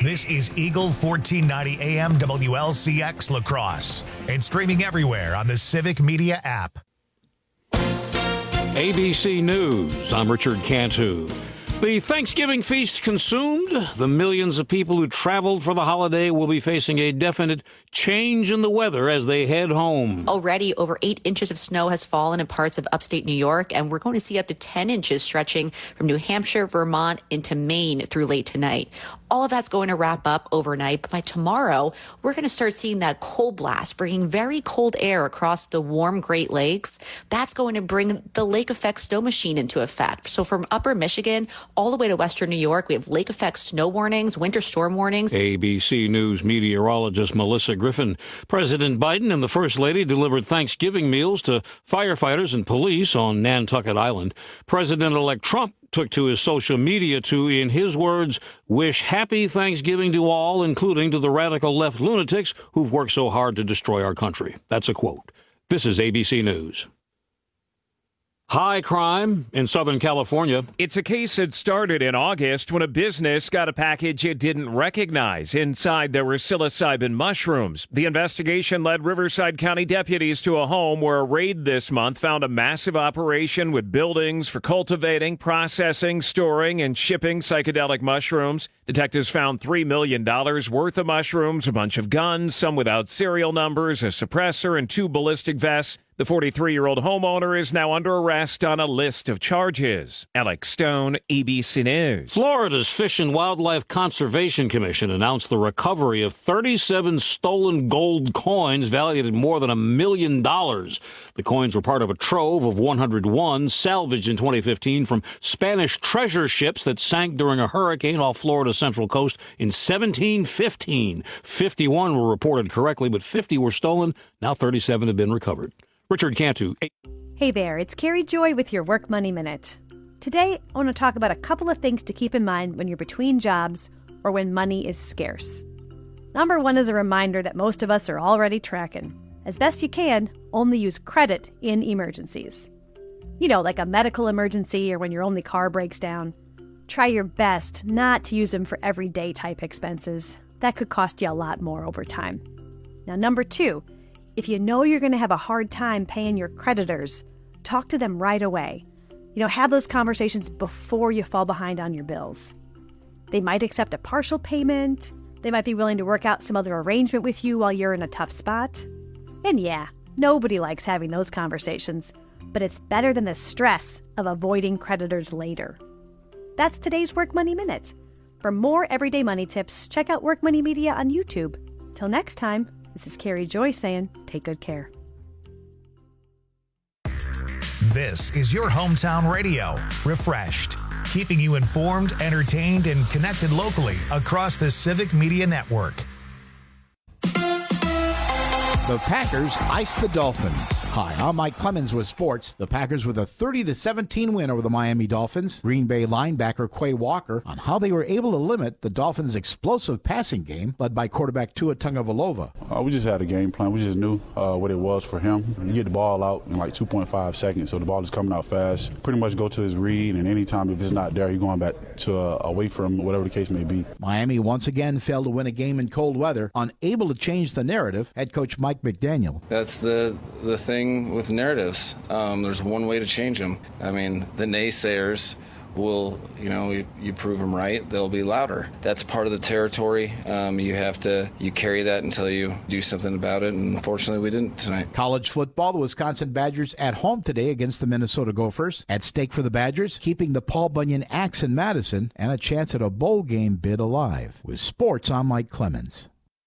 This is Eagle 1490 AM WLCX La Crosse and streaming everywhere on the Civic Media app. ABC News, I'm Richard Cantu. The Thanksgiving feast consumed, the millions of people who traveled for the holiday will be facing a definite change in the weather as they head home. Already over 8 inches of snow has fallen in parts of upstate New York, and we're going to see up to 10 inches stretching from New Hampshire, Vermont into Maine through late tonight. All of that's going to wrap up overnight, but by tomorrow, we're going to start seeing that cold blast, bringing very cold air across the warm Great Lakes. That's going to bring the lake effect snow machine into effect. So from upper Michigan all the way to western New York, we have lake effect snow warnings, winter storm warnings. ABC News meteorologist Melissa Griffin. President Biden and the First Lady delivered Thanksgiving meals to firefighters and police on Nantucket Island. President-elect Trump took to his social media to, in his words, wish happy Thanksgiving to all, including to the radical left lunatics who've worked so hard to destroy our country. That's a quote. This is ABC News. High crime in Southern California. It's a case that started in August when a business got a package it didn't recognize. Inside, there were psilocybin mushrooms. The investigation led Riverside County deputies to a home where a raid this month found a massive operation with buildings for cultivating, processing, storing, and shipping psychedelic mushrooms. Detectives found $3 million worth of mushrooms, a bunch of guns, some without serial numbers, a suppressor, and 2 ballistic vests. The 43-year-old homeowner is now under arrest on a list of charges. Alex Stone, ABC News. Florida's Fish and Wildlife Conservation Commission announced the recovery of 37 stolen gold coins valued at more than $1 million. The coins were part of a trove of 101 salvaged in 2015 from Spanish treasure ships that sank during a hurricane off Florida's central coast in 1715. 51 were reported correctly, but 50 were stolen. Now 37 have been recovered. Richard Cantu. Hey there, it's Carrie Joy with your Work Money Minute. Today, I want to talk about a couple of things to keep in mind when you're between jobs or when money is scarce. Number one is a reminder that most of us are already tracking. As best you can, only use credit in emergencies. You know, like a medical emergency or when your only car breaks down. Try your best not to use them for everyday type expenses. That could cost you a lot more over time. Now, number two, if you know you're going to have a hard time paying your creditors, talk to them right away. Have those conversations before you fall behind on your bills. They might accept a partial payment. They might be willing to work out some other arrangement with you while you're in a tough spot. And yeah, nobody likes having those conversations, but it's better than the stress of avoiding creditors later. That's today's Work Money Minute. For more everyday money tips, check out Work Money Media on YouTube. Till next time, this is Carrie Joy saying, take good care. This is your hometown radio, Refreshed, keeping you informed, entertained, and connected locally across the Civic Media Network. The Packers ice the Dolphins. Hi, I'm Mike Clemens with sports. The Packers with a 30-17 win over the Miami Dolphins. Green Bay linebacker Quay Walker on how they were able to limit the Dolphins' explosive passing game led by quarterback Tua Tagovailoa. We just had a game plan. We just knew what it was for him. You get the ball out in like 2.5 seconds, so the ball is coming out fast. Pretty much go to his read, and anytime if it's not there, you're going back to away from whatever the case may be. Miami once again failed to win a game in cold weather, unable to change the narrative. Head coach Mike McDaniel. That's the thing with narratives. There's one way to change them. I mean, the naysayers will, you prove them right, they'll be louder. That's part of the territory. You carry that until you do something about it, and unfortunately we didn't tonight. College football, the Wisconsin Badgers at home today against the Minnesota Gophers. At stake for the Badgers, keeping the Paul Bunyan Axe in Madison and a chance at a bowl game bid alive. With sports, I'm Mike Clemens.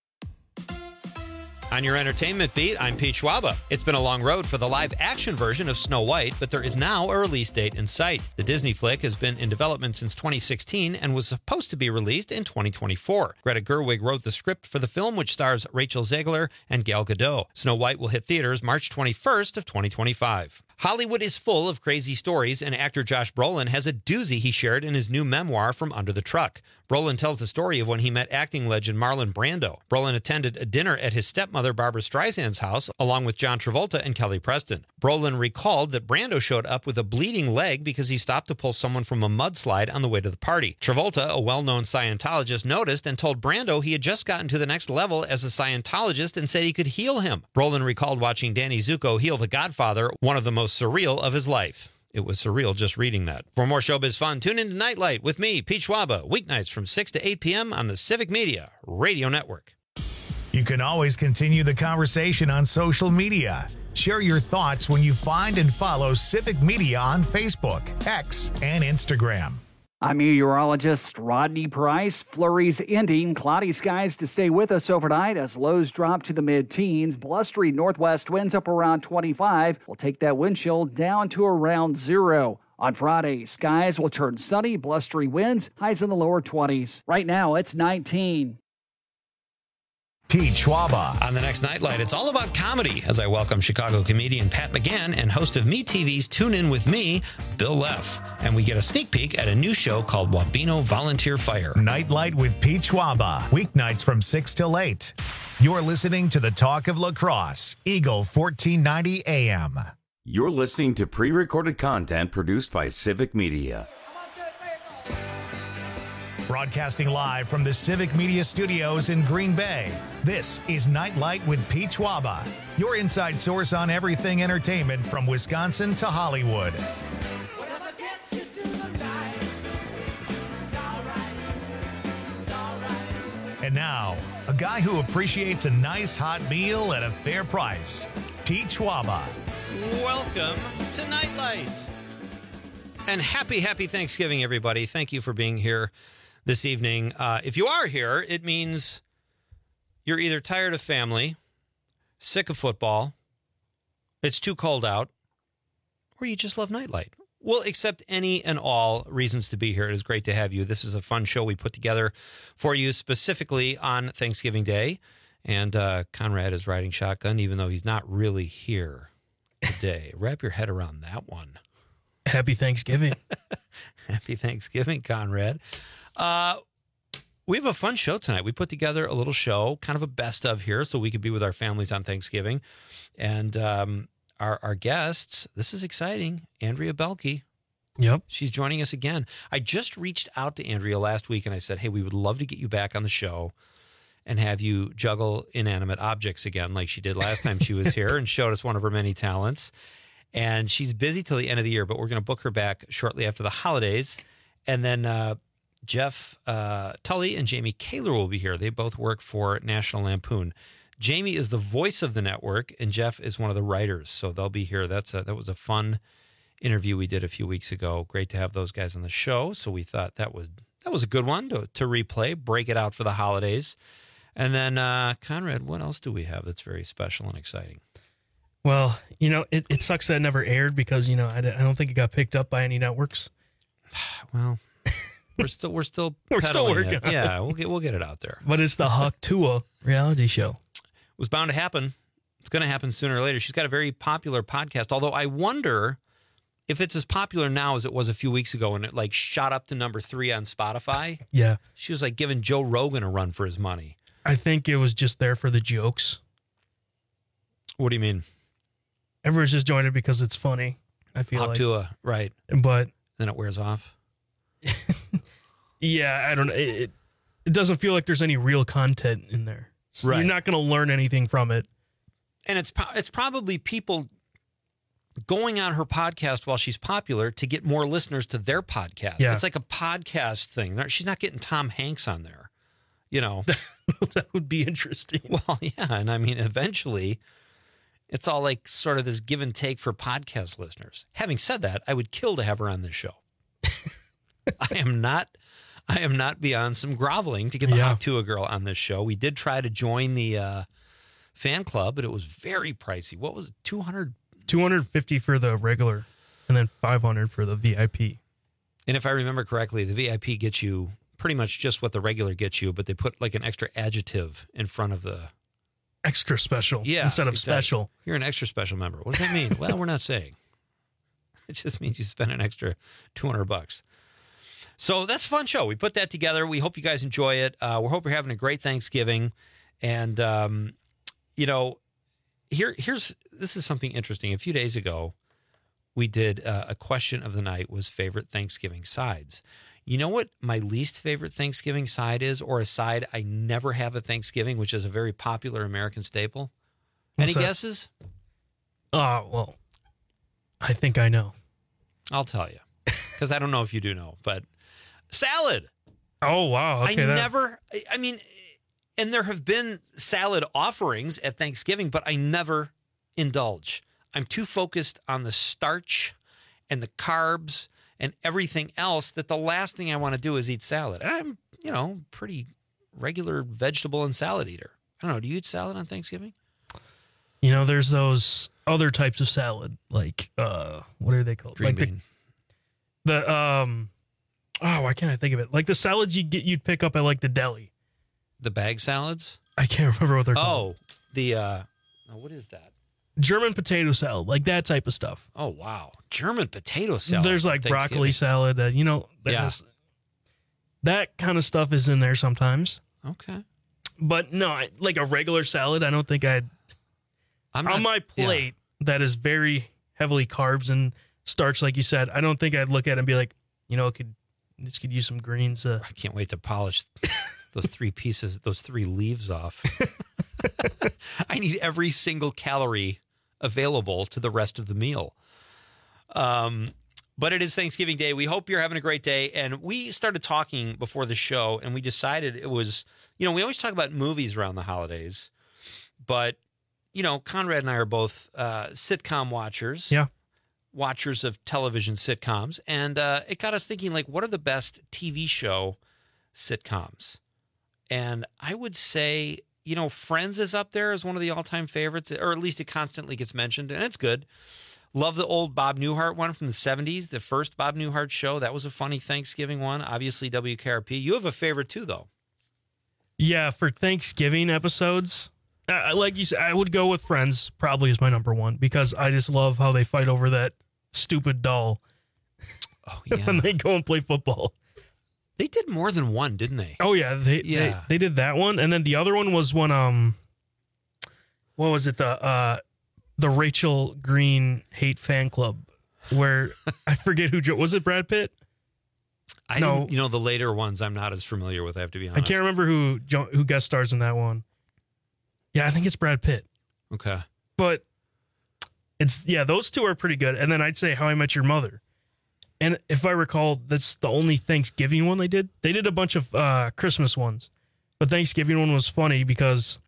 On your entertainment beat, I'm Pete Schwaba. It's been a long road for the live-action version of Snow White, but there is now a release date in sight. The Disney flick has been in development since 2016 and was supposed to be released in 2024. Greta Gerwig wrote the script for the film, which stars Rachel Zegler and Gal Gadot. Snow White will hit theaters March 21st of 2025. Hollywood is full of crazy stories, and actor Josh Brolin has a doozy he shared in his new memoir, From Under the Truck. Brolin tells the story of when he met acting legend Marlon Brando. Brolin attended a dinner at his stepmother Barbara Streisand's house, along with John Travolta and Kelly Preston. Brolin recalled that Brando showed up with a bleeding leg because he stopped to pull someone from a mudslide on the way to the party. Travolta, a well-known Scientologist, noticed and told Brando he had just gotten to the next level as a Scientologist and said he could heal him. Brolin recalled watching Danny Zuko heal The Godfather, one of the most surreal of his life. It was surreal just reading that. For more showbiz fun, tune in to Nightlight with me, Pete Schwaba, weeknights from 6 to 8 p.m. on the Civic Media Radio Network. You can always continue the conversation on social media. Share your thoughts when you find and follow Civic Media on Facebook, X, and Instagram. I'm meteorologist Rodney Price. Flurries ending. Cloudy skies to stay with us overnight as lows drop to the mid-teens. Blustery northwest winds up around 25. We'll take that wind chill down to around 0. On Friday, skies will turn sunny, blustery winds, highs in the lower 20s. Right now, it's 19. Pete Schwaba. On the next Nightlight, it's all about comedy as I welcome Chicago comedian Pat McGann and host of MeTV's Tune In With Me, Bill Leff. And we get a sneak peek at a new show called Wabeno Volunteer Fire. Nightlight with Pete Schwaba. Weeknights from 6 till 8. You're listening to the Talk of Lacrosse, Eagle 1490 AM. You're listening to pre-recorded content produced by Civic Media. Broadcasting live from the Civic Media Studios in Green Bay, this is Nightlight with Pete Schwaba, your inside source on everything entertainment from Wisconsin to Hollywood. And now, a guy who appreciates a nice hot meal at a fair price, Pete Schwaba. Welcome to Nightlight. And happy Thanksgiving, everybody. Thank you for being here this evening. If you are here, it means you're either tired of family, sick of football, it's too cold out, or you just love Nightlight. We'll accept any and all reasons to be here. It is great to have you. This is a fun show we put together for you specifically on Thanksgiving Day. And Conrad is riding shotgun, even though he's not really here today. Wrap your head around that one. Happy Thanksgiving. Happy Thanksgiving, Conrad. We have a fun show tonight. We put together a little show, kind of a best of here, so we could be with our families on Thanksgiving. And our guests, this is exciting, Andrea Belke. Yep. She's joining us again. I just reached out to Andrea last week, and I said, hey, we would love to get you back on the show and have you juggle inanimate objects again like she did last time she was here and showed us one of her many talents. And she's busy till the end of the year, but we're going to book her back shortly after the holidays. And then Jeff Tully and Jamie Kaler will be here. They both work for National Lampoon. Jamie is the voice of the network, and Jeff is one of the writers, so they'll be here. That was a fun interview we did a few weeks ago. Great to have those guys on the show, so we thought that was a good one to replay, break it out for the holidays. And then, Conrad, what else do we have that's very special and exciting? Well, it sucks that it never aired because, I don't think it got picked up by any networks. Well, we're still working it. on it. Yeah, we'll get it out there. But it's the Huck Tua reality show. It was bound to happen. It's going to happen sooner or later. She's got a very popular podcast, although I wonder if it's as popular now as it was a few weeks ago when it shot up to number 3 on Spotify. Yeah. She was giving Joe Rogan a run for his money. I think it was just there for the jokes. What do you mean? Everyone's just joined it because it's funny. I feel Huck Tua, right. But then it wears off. Yeah, I don't know. It doesn't feel like there's any real content in there. So right. You're not going to learn anything from it. And it's probably people going on her podcast while she's popular to get more listeners to their podcast. Yeah. It's like a podcast thing. She's not getting Tom Hanks on there, That would be interesting. Well, yeah. And I mean, eventually it's all sort of this give and take for podcast listeners. Having said that, I would kill to have her on this show. I am not beyond some groveling to get the Huck Tua girl on this show. We did try to join the fan club, but it was very pricey. What was it? $250 for the regular and then $500 for the VIP. And if I remember correctly, the VIP gets you pretty much just what the regular gets you, but they put an extra adjective in front of the extra special instead of special. You're an extra special member. What does that mean? Well, we're not saying. It just means you spend an extra $200. So that's a fun show. We put that together. We hope you guys enjoy it. We hope you're having a great Thanksgiving. And, this is something interesting. A few days ago, we did a question of the night was favorite Thanksgiving sides. You know what my least favorite Thanksgiving side is, or a side I never have at Thanksgiving, which is a very popular American staple? Any guesses? Well, I think I know. I'll tell you, because I don't know if you do know, but salad. Oh, wow. Okay, And there have been salad offerings at Thanksgiving, but I never indulge. I'm too focused on the starch and the carbs and everything else that the last thing I want to do is eat salad. And I'm, pretty regular vegetable and salad eater. I don't know. Do you eat salad on Thanksgiving? There's those other types of salad, like, what are they called? Green bean. Why can't I think of it? Like the salads you'd pick up at like the deli. The bag salads? I can't remember what they're called. What is that? German potato salad, like that type of stuff. Oh, wow. German potato salad. There's like broccoli salad that, that kind of stuff is in there sometimes. Okay. But no, like a regular salad, I don't think on my plate that is very heavily carbs and starch, like you said, I don't think I'd look at it and be like, this could use some greens. I can't wait to polish those three leaves off. I need every single calorie available to the rest of the meal. But it is Thanksgiving Day. We hope you're having a great day. And we started talking before the show, and we decided it was, we always talk about movies around the holidays, but, Conrad and I are both sitcom watchers. Yeah. Watchers of television sitcoms. And it got us thinking, like, what are the best TV show sitcoms? And I would say, Friends is up there as one of the all-time favorites, or at least it constantly gets mentioned, and it's good. Love the old Bob Newhart one from the 70s, the first Bob Newhart show. That was a funny Thanksgiving one. Obviously, WKRP. You have a favorite, too, though. Yeah, for Thanksgiving episodes, like you said, I would go with Friends probably as my number one, because I just love how they fight over that stupid doll when they go and play football. They did more than one, didn't they? Oh, yeah. They did that one. And then the other one was when, what was it? The Rachel Green hate fan club, where I forget who, was it Brad Pitt? No. The later ones I'm not as familiar with, I have to be honest. I can't remember who guest stars in that one. Yeah, I think it's Brad Pitt. Okay. But those two are pretty good. And then I'd say How I Met Your Mother. And if I recall, that's the only Thanksgiving one they did. They did a bunch of Christmas ones. But Thanksgiving one was funny because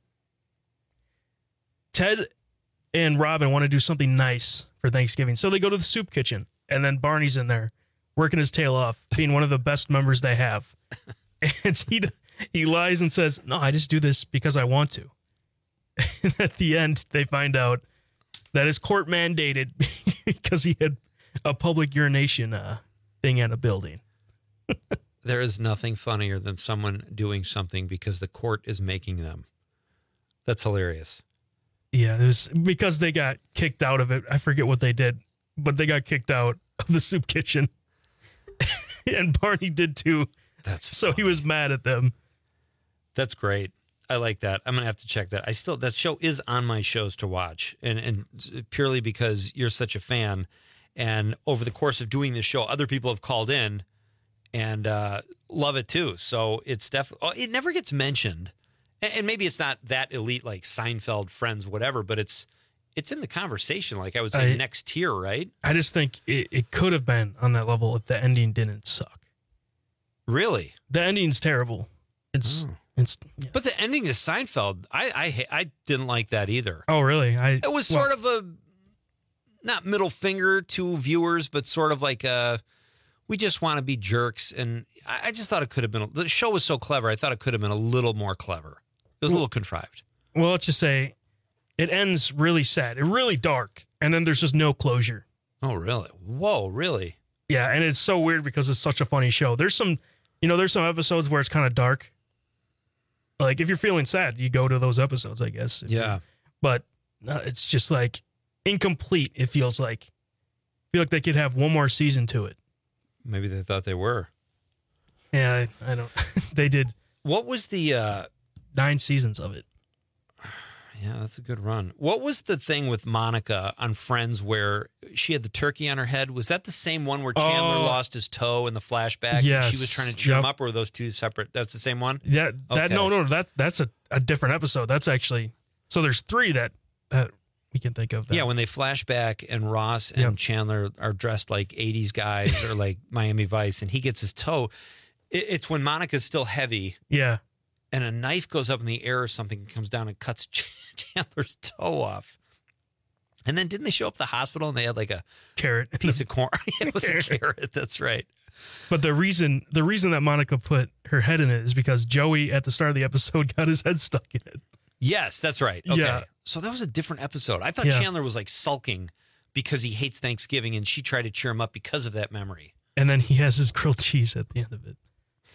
Ted and Robin want to do something nice for Thanksgiving. So they go to the soup kitchen. And then Barney's in there working his tail off, being one of the best members they have. And he lies and says, no, I just do this because I want to. And at the end, they find out that is court mandated because he had a public urination thing at a building. There is nothing funnier than someone doing something because the court is making them. That's hilarious. Yeah, it was because they got kicked out of it. I forget what they did, but they got kicked out of the soup kitchen. And Barney did too. So he was mad at them. That's great. I like that. I'm going to have to check that. That show is on my shows to watch, and purely because you're such a fan. And over the course of doing this show, other people have called in and love it too. So it's definitely, it never gets mentioned. And maybe it's not that elite like Seinfeld, Friends, whatever, but it's in the conversation. Like I would say next tier, right? I just think it could have been on that level if the ending didn't suck. Really? The ending's terrible. It's But the ending is Seinfeld. I didn't like that either. Oh, really? It was sort of a, not middle finger to viewers, but sort of like we just want to be jerks. And I just thought it could have been, the show was so clever. I thought it could have been a little more clever. It was a little contrived. Well, let's just say it ends really sad. It's really dark. And then there's just no closure. Oh, really? Whoa, really? Yeah. And it's so weird because it's such a funny show. There's some episodes where it's kind of dark. Like if you're feeling sad, you go to those episodes, I guess. Yeah. But it's just like incomplete. It feels like feel like they could have one more season to it. Maybe they thought they were. Yeah, I don't. They did. What was the 9 seasons of it? Yeah, that's a good run. What was the thing with Monica on Friends where she had the turkey on her head? Was that the same one where Chandler lost his toe in the flashback? Yes. And she was trying to cheer him up, or were those two separate? That's the same one? Yeah, Okay. no, that's a different episode. That's actually, so there's 3 that we can think of. That. Yeah, when they flash back and Ross and Chandler are dressed like 80s guys or like Miami Vice, and he gets his toe. It's when Monica's still heavy. Yeah. And a knife goes up in the air or something, comes down and cuts Chandler's toe off. And then didn't they show up at the hospital and they had like a carrot, piece of corn? It was a carrot. That's right. But the reason that Monica put her head in it is because Joey at the start of the episode got his head stuck in it. Yes, that's right. Okay. Yeah. So that was a different episode. I thought Chandler was like sulking because he hates Thanksgiving and she tried to cheer him up because of that memory. And then he has his grilled cheese at the end of it.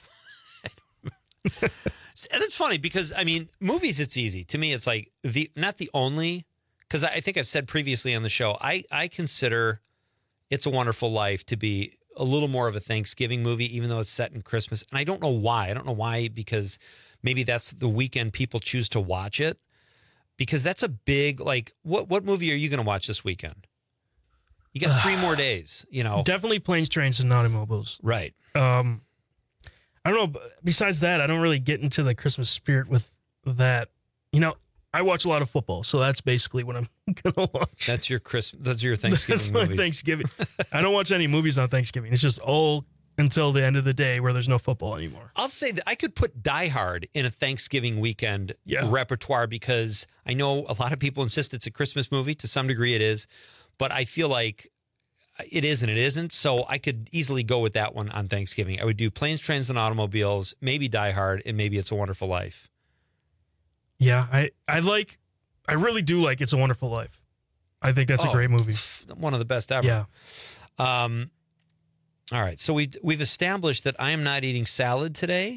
And it's funny because, I mean, movies, it's easy. To me, it's like not the only, because I think I've said previously on the show, I consider It's a Wonderful Life to be a little more of a Thanksgiving movie, even though it's set in Christmas. And I don't know why. I don't know why, because maybe that's the weekend people choose to watch it. Because that's a big, like, what movie are you going to watch this weekend? You got 3 more days, you know. Definitely Planes, Trains, and Automobiles. Right. I don't know. Besides that, I don't really get into the Christmas spirit with that. You know, I watch a lot of football, so that's basically what I'm gonna watch. That's your Thanksgiving That's movie. my Thanksgiving. I don't watch any movies on Thanksgiving. It's just all until the end of the day where there's no football anymore. I'll say that I could put Die Hard in a Thanksgiving weekend repertoire because I know a lot of people insist it's a Christmas movie. To some degree, it is, but I feel like it is and it isn't. So I could easily go with that one on Thanksgiving. I would do Planes, Trains, and Automobiles, maybe Die Hard, and maybe It's a Wonderful Life. Yeah, I really do like It's a Wonderful Life. I think that's a great movie. One of the best ever. Yeah. All right. So we've established that I am not eating salad today.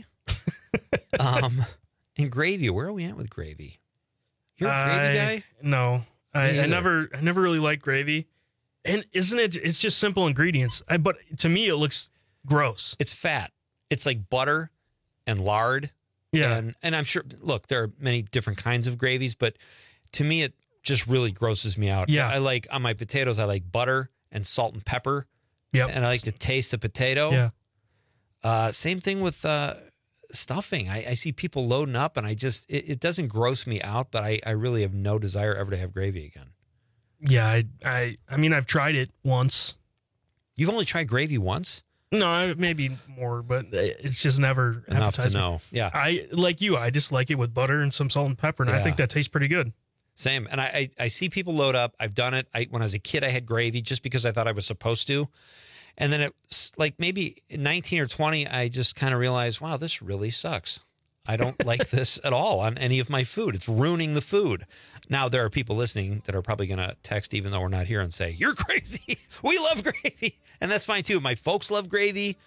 And gravy. Where are we at with gravy? You're a gravy guy? No. I never really liked gravy. And isn't it? It's just simple ingredients. But to me, it looks gross. It's fat. It's like butter and lard. Yeah. And I'm sure, look, there are many different kinds of gravies, but to me, it just really grosses me out. Yeah. I like, on my potatoes, I like butter and salt and pepper. Yep. And I like to taste the potato. Yeah. Same thing with stuffing. I see people loading up and it doesn't gross me out, but I really have no desire ever to have gravy again. Yeah, I mean, I've tried it once. You've only tried gravy once? No, maybe more, but it's just never Enough to appetized me. know. Yeah. I just like it with butter and some salt and pepper, and I think that tastes pretty good. Same. And I see people load up. I've done it. When I was a kid, I had gravy just because I thought I was supposed to. And then it's like maybe 19 or 20, I just kind of realized, wow, this really sucks. I don't like this at all on any of my food. It's ruining the food. Now, there are people listening that are probably going to text, even though we're not here, and say, you're crazy. We love gravy. And that's fine, too. My folks love gravy.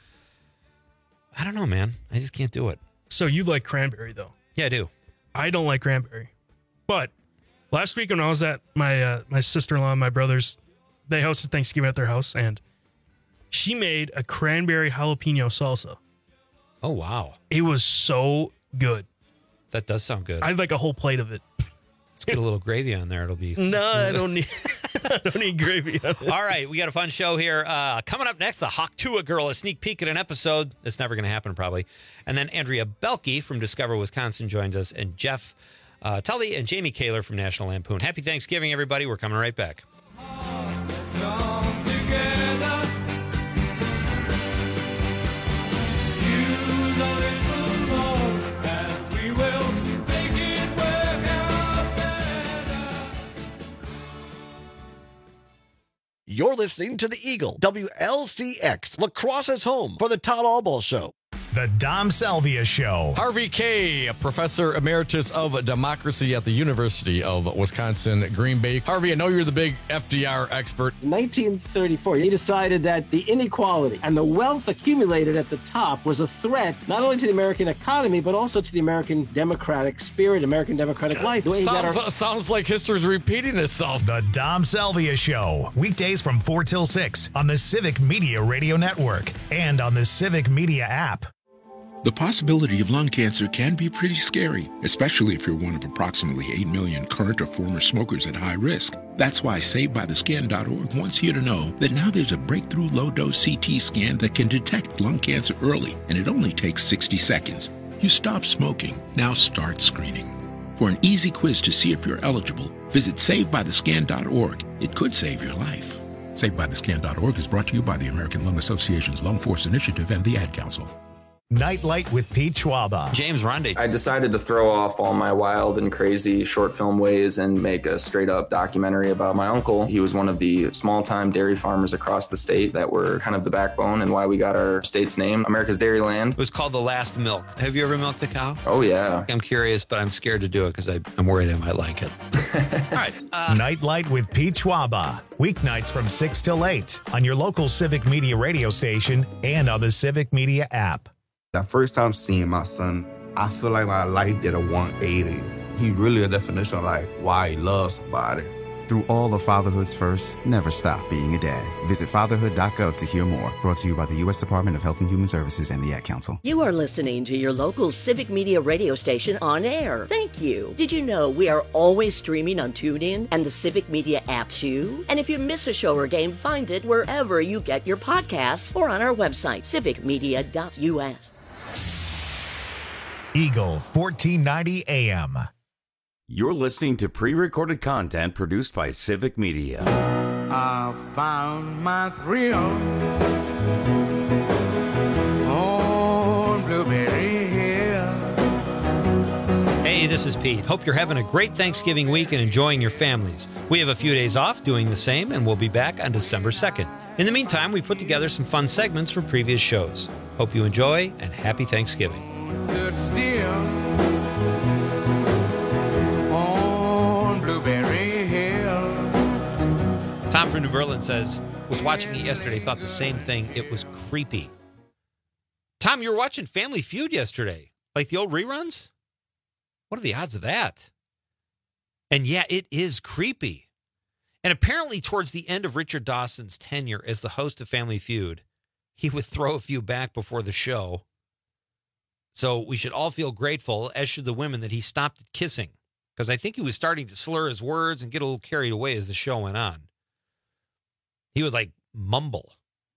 I don't know, man. I just can't do it. So you like cranberry, though? Yeah, I do. I don't like cranberry. But last week when I was at my sister-in-law and my brothers, they hosted Thanksgiving at their house, and she made a cranberry jalapeno salsa. Oh, wow. It was so good. That does sound good. I'd like a whole plate of it. Let's get a little gravy on there. It'll be... No, I don't need gravy on it. All right, we got a fun show here. Coming up next, the Hawktua Girl, a sneak peek at an episode. That's never going to happen, probably. And then Andrea Belke from Discover Wisconsin joins us, and Jeff Tully and Jamie Kaler from National Lampoon. Happy Thanksgiving, everybody. We're coming right back. You're listening to The Eagle, WLCX, La Crosse's home for the Todd Albaugh Show. The Dom Salvia Show. Harvey Kaye, professor emeritus of democracy at the University of Wisconsin, Green Bay. Harvey, I know you're the big FDR expert. In 1934, he decided that the inequality and the wealth accumulated at the top was a threat not only to the American economy, but also to the American democratic spirit, American democratic life. Sounds like history's repeating itself. The Dom Salvia Show. Weekdays from 4 till 6 on the Civic Media Radio Network and on the Civic Media app. The possibility of lung cancer can be pretty scary, especially if you're one of approximately 8 million current or former smokers at high risk. That's why SaveByTheScan.org wants you to know that now there's a breakthrough low-dose CT scan that can detect lung cancer early, and it only takes 60 seconds. You stop smoking, now start screening. For an easy quiz to see if you're eligible, visit SaveByTheScan.org. It could save your life. SaveByTheScan.org is brought to you by the American Lung Association's Lung Force Initiative and the Ad Council. Nightlight with Pete Schwaba. James Runde. I decided to throw off all my wild and crazy short film ways and make a straight up documentary about my uncle. He was one of the small time dairy farmers across the state that were kind of the backbone and why we got our state's name, America's Dairyland. It was called The Last Milk. Have you ever milked a cow? Oh, yeah. I'm curious, but I'm scared to do it because I'm worried I might like it. All right. Nightlight with Pete Schwaba. Weeknights from 6 till 8 on your local Civic Media radio station and on the Civic Media app. That first time seeing my son, I feel like my life did a 180. He really a definition of like why he loves somebody. Through all of fatherhood's first, never stop being a dad. Visit fatherhood.gov to hear more. Brought to you by the U.S. Department of Health and Human Services and the Ad Council. You are listening to your local Civic Media radio station on air. Thank you. Did you know we are always streaming on TuneIn and the Civic Media app too? And if you miss a show or game, find it wherever you get your podcasts or on our website, civicmedia.us. Eagle 1490 AM. You're listening to pre-recorded content produced by Civic Media. I found my thrill on Blueberry Hill. Hey, this is Pete. Hope you're having a great Thanksgiving week and enjoying your families. We have a few days off doing the same, and we'll be back on December 2nd. In the meantime, we put together some fun segments from previous shows. Hope you enjoy, and happy Thanksgiving. Stood still on Blueberry Hill. Tom from New Berlin says, was watching it yesterday, thought the same thing. It was creepy. Tom, you were watching Family Feud yesterday, like the old reruns? What are the odds of that? And yeah, it is creepy. And apparently towards the end of Richard Dawson's tenure as the host of Family Feud, he would throw a few back before the show. So we should all feel grateful, as should the women, that he stopped kissing. Because I think he was starting to slur his words and get a little carried away as the show went on. He would like mumble.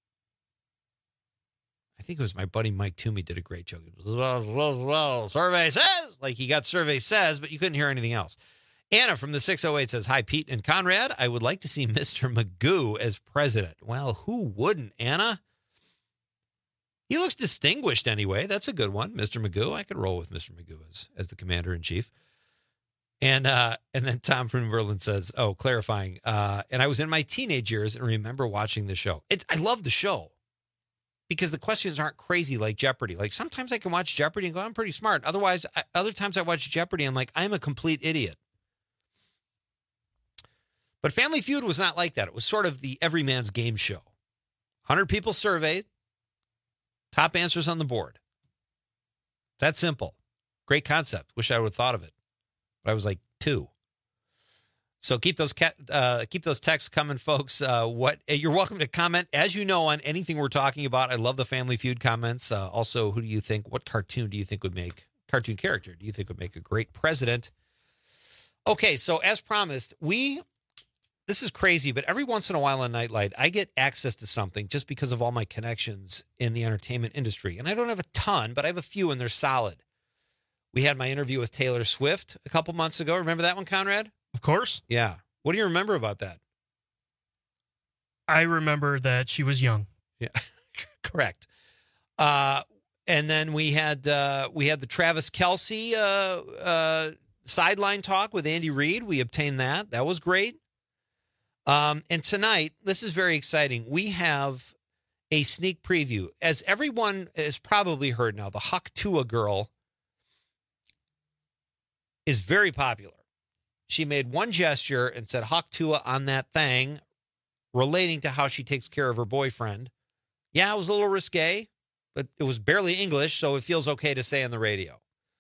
I think it was my buddy Mike Toomey did a great joke. It was, well, survey says, like he got survey says, but you couldn't hear anything else. Anna from the 608 says, hi, Pete and Conrad. I would like to see Mr. Magoo as president. Well, who wouldn't, Anna? He looks distinguished anyway. That's a good one, Mr. Magoo. I could roll with Mr. Magoo as the commander-in-chief. And then Tom from Berlin says, oh, clarifying. And I was in my teenage years and remember watching the show. I love the show because the questions aren't crazy like Jeopardy. Like sometimes I can watch Jeopardy and go, I'm pretty smart. Otherwise, other times I watch Jeopardy, I'm like, I'm a complete idiot. But Family Feud was not like that. It was sort of the everyman's game show. 100 people surveyed. Top answers on the board. That simple. Great concept. Wish I would have thought of it. But I was like 2. So keep those texts coming, folks. You're welcome to comment, as you know, on anything we're talking about. I love the Family Feud comments. Also, who do you think? What cartoon do you think would make? Cartoon character do you think would make a great president? Okay, so as promised, this is crazy, but every once in a while on Nightlight, I get access to something just because of all my connections in the entertainment industry. And I don't have a ton, but I have a few, and they're solid. We had my interview with Taylor Swift a couple months ago. Remember that one, Conrad? Of course. Yeah. What do you remember about that? I remember that she was young. Yeah, correct. And then we had the Travis Kelce sideline talk with Andy Reid. We obtained that. That was great. And tonight, this is very exciting. We have a sneak preview. As everyone has probably heard now, the Hawk Tuah girl is very popular. She made one gesture and said Hawk Tuah on that thing, relating to how she takes care of her boyfriend. Yeah, it was a little risque, but it was barely English, so it feels okay to say on the radio.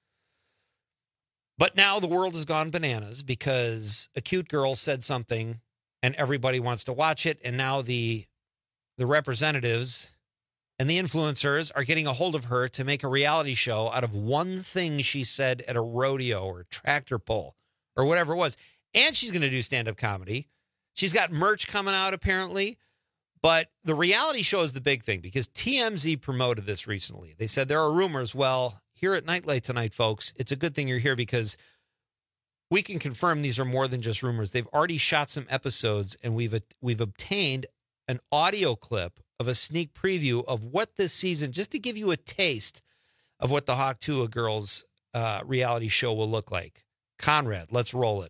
But now the world has gone bananas because a cute girl said something and everybody wants to watch it. And now the representatives and the influencers are getting a hold of her to make a reality show out of one thing she said at a rodeo or a tractor pull or whatever it was. And she's going to do stand-up comedy. She's got merch coming out, apparently. But the reality show is the big thing because TMZ promoted this recently. They said there are rumors. Well, here at Nightlight tonight, folks, it's a good thing you're here because we can confirm these are more than just rumors. They've already shot some episodes, and we've obtained an audio clip of a sneak preview of what this season, just to give you a taste of what the Hawk Tuah girls reality show will look like. Conrad, let's roll it.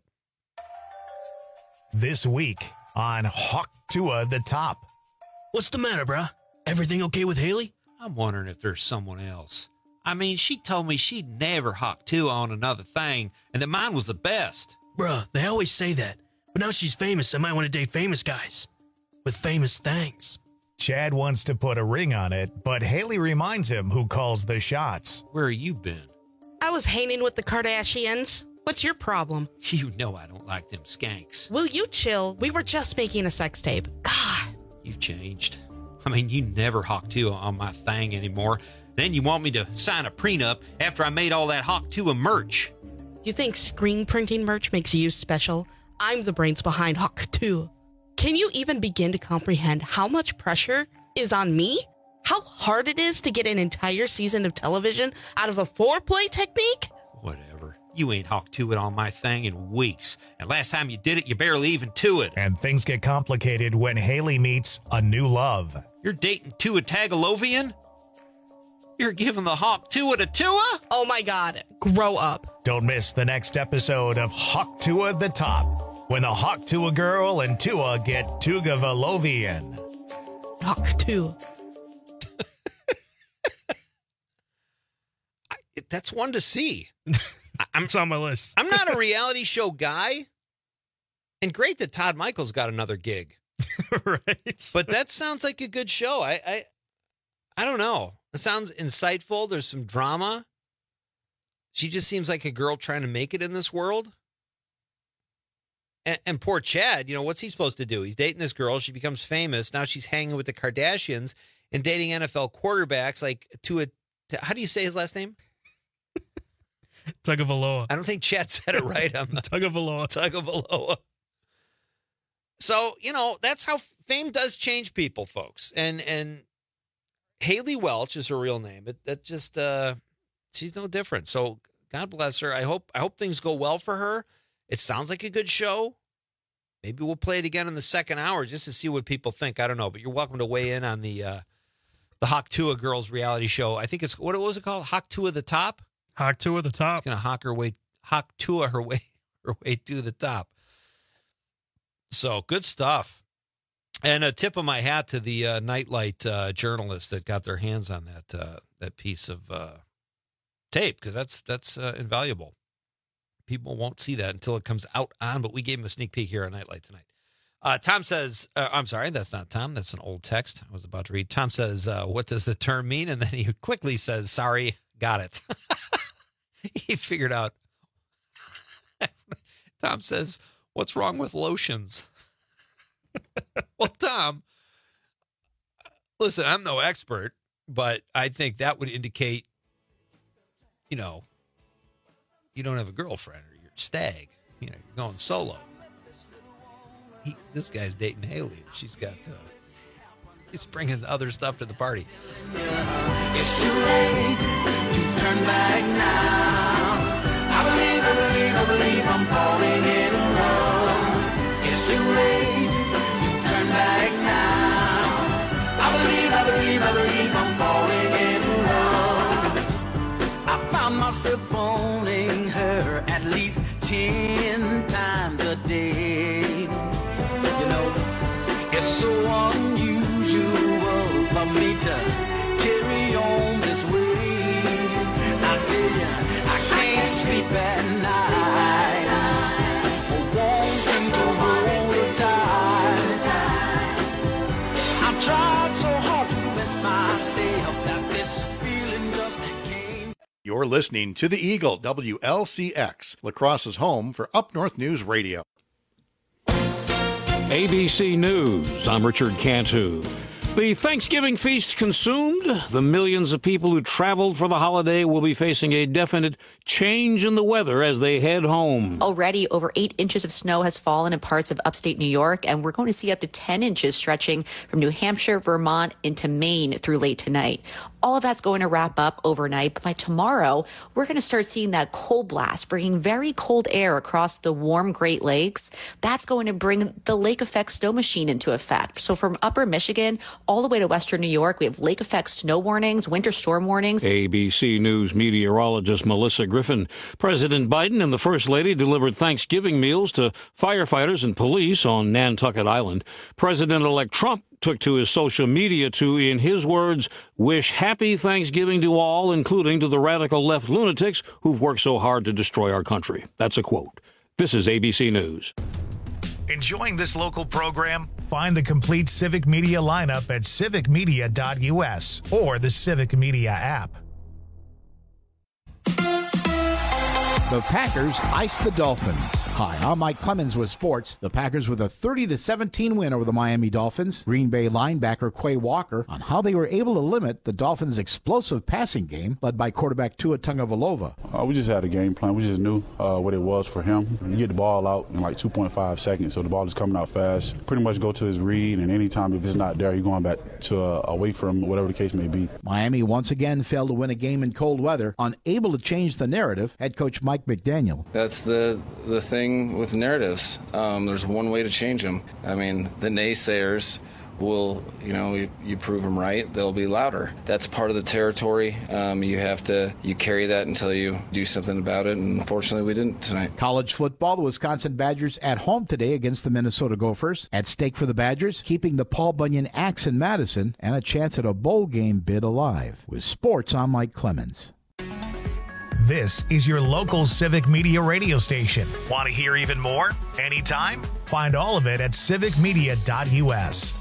This week on Hawk Tuah the Top. What's the matter, bruh? Everything okay with Haley? I'm wondering if there's someone else. I mean, she told me she'd never Hawk Tuah on another thing, and that mine was the best. Bruh, they always say that. But now she's famous, I might want to date famous guys. With famous things. Chad wants to put a ring on it, but Haley reminds him who calls the shots. Where you been? I was hanging with the Kardashians. What's your problem? You know I don't like them skanks. Will you chill? We were just making a sex tape. God. You've changed. I mean, you never Hawk Tuah on my thing anymore. Then you want me to sign a prenup after I made all that Hawk Tuah merch. You think screen printing merch makes you special? I'm the brains behind Hawk Tuah. Can you even begin to comprehend how much pressure is on me? How hard it is to get an entire season of television out of a foreplay technique? Whatever. You ain't Hawk Tuah on my thing in weeks. And last time you did it, you barely even to it. And things get complicated when Haley meets a new love. You're dating Tua Tagovailoa? You're giving the Hawk Tuah to Tua? Oh my God, grow up. Don't miss the next episode of Hawk Tuah the Top, when the Hawk Tuah girl and Tua get Tagovailoa. Hawk Tuah. That's one to see. It's on my list. I'm not a reality show guy. And great that Todd Michaels got another gig. Right. But that sounds like a good show. I don't know. It sounds insightful. There's some drama. She just seems like a girl trying to make it in this world. And poor Chad, you know, what's he supposed to do? He's dating this girl. She becomes famous. Now she's hanging with the Kardashians and dating NFL quarterbacks like how do you say his last name? Tagovailoa. I don't think Chad said it right. Tagovailoa. So, you know, that's how fame does change people, folks. And Haley Welch is her real name. That just she's no different. So God bless her. I hope things go well for her. It sounds like a good show. Maybe we'll play it again in the second hour just to see what people think. I don't know, but you're welcome to weigh in on the Hawk Tuah girls reality show. I think it's, what was it called? Hawk Tuah the Top? Hawk Tuah the Top. She's going to Hawk Tuah her way to the top. So good stuff. And a tip of my hat to the Nightlight journalists that got their hands on that piece of tape, because that's invaluable. People won't see that until it comes out on, but we gave him a sneak peek here on Nightlight tonight. Tom says, I'm sorry, that's not Tom. That's an old text I was about to read. Tom says, what does the term mean? And then he quickly says, sorry, got it. He figured out. Tom says, what's wrong with lotions? Well, Tom, listen, I'm no expert, but I think that would indicate, you know, you don't have a girlfriend or you're a stag. You know, you're going solo. This guy's dating Haley. She's got, he's bringing other stuff to the party. It's too late to turn back now. I believe I'm falling in love. It's too late to turn back now. I believe I'm falling in love. I found myself phoning her at least 10 times a day. You know, it's so unusual for me sleep at night. Wanting to hold her tight. I've tried so hard to convince myself that this feeling just came. You're listening to The Eagle, WLCX, La Crosse's home for Up North News Radio. ABC News, I'm Richard Cantu. The Thanksgiving feast consumed, the millions of people who traveled for the holiday will be facing a definite change in the weather as they head home. Already over 8 inches of snow has fallen in parts of upstate New York, and we're going to see up to 10 inches stretching from New Hampshire, Vermont into Maine through late tonight. All of that's going to wrap up overnight, but by tomorrow, we're going to start seeing that cold blast, bringing very cold air across the warm Great Lakes. That's going to bring the lake effect snow machine into effect. So from upper Michigan all the way to western New York, we have lake effect snow warnings, winter storm warnings. ABC News meteorologist Melissa Griffin. President Biden and the First Lady delivered Thanksgiving meals to firefighters and police on Nantucket Island. President-elect Trump took to his social media to, in his words, wish happy Thanksgiving to all, including to the radical left lunatics who've worked so hard to destroy our country. That's a quote. This is ABC News. Enjoying this local program? Find the complete Civic Media lineup at civicmedia.us or the Civic Media app. The Packers ice the Dolphins. Hi, I'm Mike Clemens with sports. The Packers with a 30-17 win over the Miami Dolphins. Green Bay linebacker Quay Walker on how they were able to limit the Dolphins' explosive passing game led by quarterback Tua Tagovailoa. We just had a game plan. We just knew what it was for him. You get the ball out in like 2.5 seconds, so the ball is coming out fast. Pretty much go to his read, and anytime if it's not there, you're going back to away from whatever the case may be. Miami once again failed to win a game in cold weather, unable to change the narrative. Head coach Mike McDaniel. That's the thing with narratives. There's one way to change them. I mean, the naysayers will, you prove them right, they'll be louder. That's part of the territory. You carry that until you do something about it, and unfortunately we didn't tonight. College football, the Wisconsin Badgers at home today against the Minnesota Gophers. At stake for the Badgers, keeping the Paul Bunyan Axe in Madison and a chance at a bowl game bid alive. With sports, I'm Mike Clemens. This is your local Civic Media radio station. Want to hear even more? Anytime? Find all of it at civicmedia.us.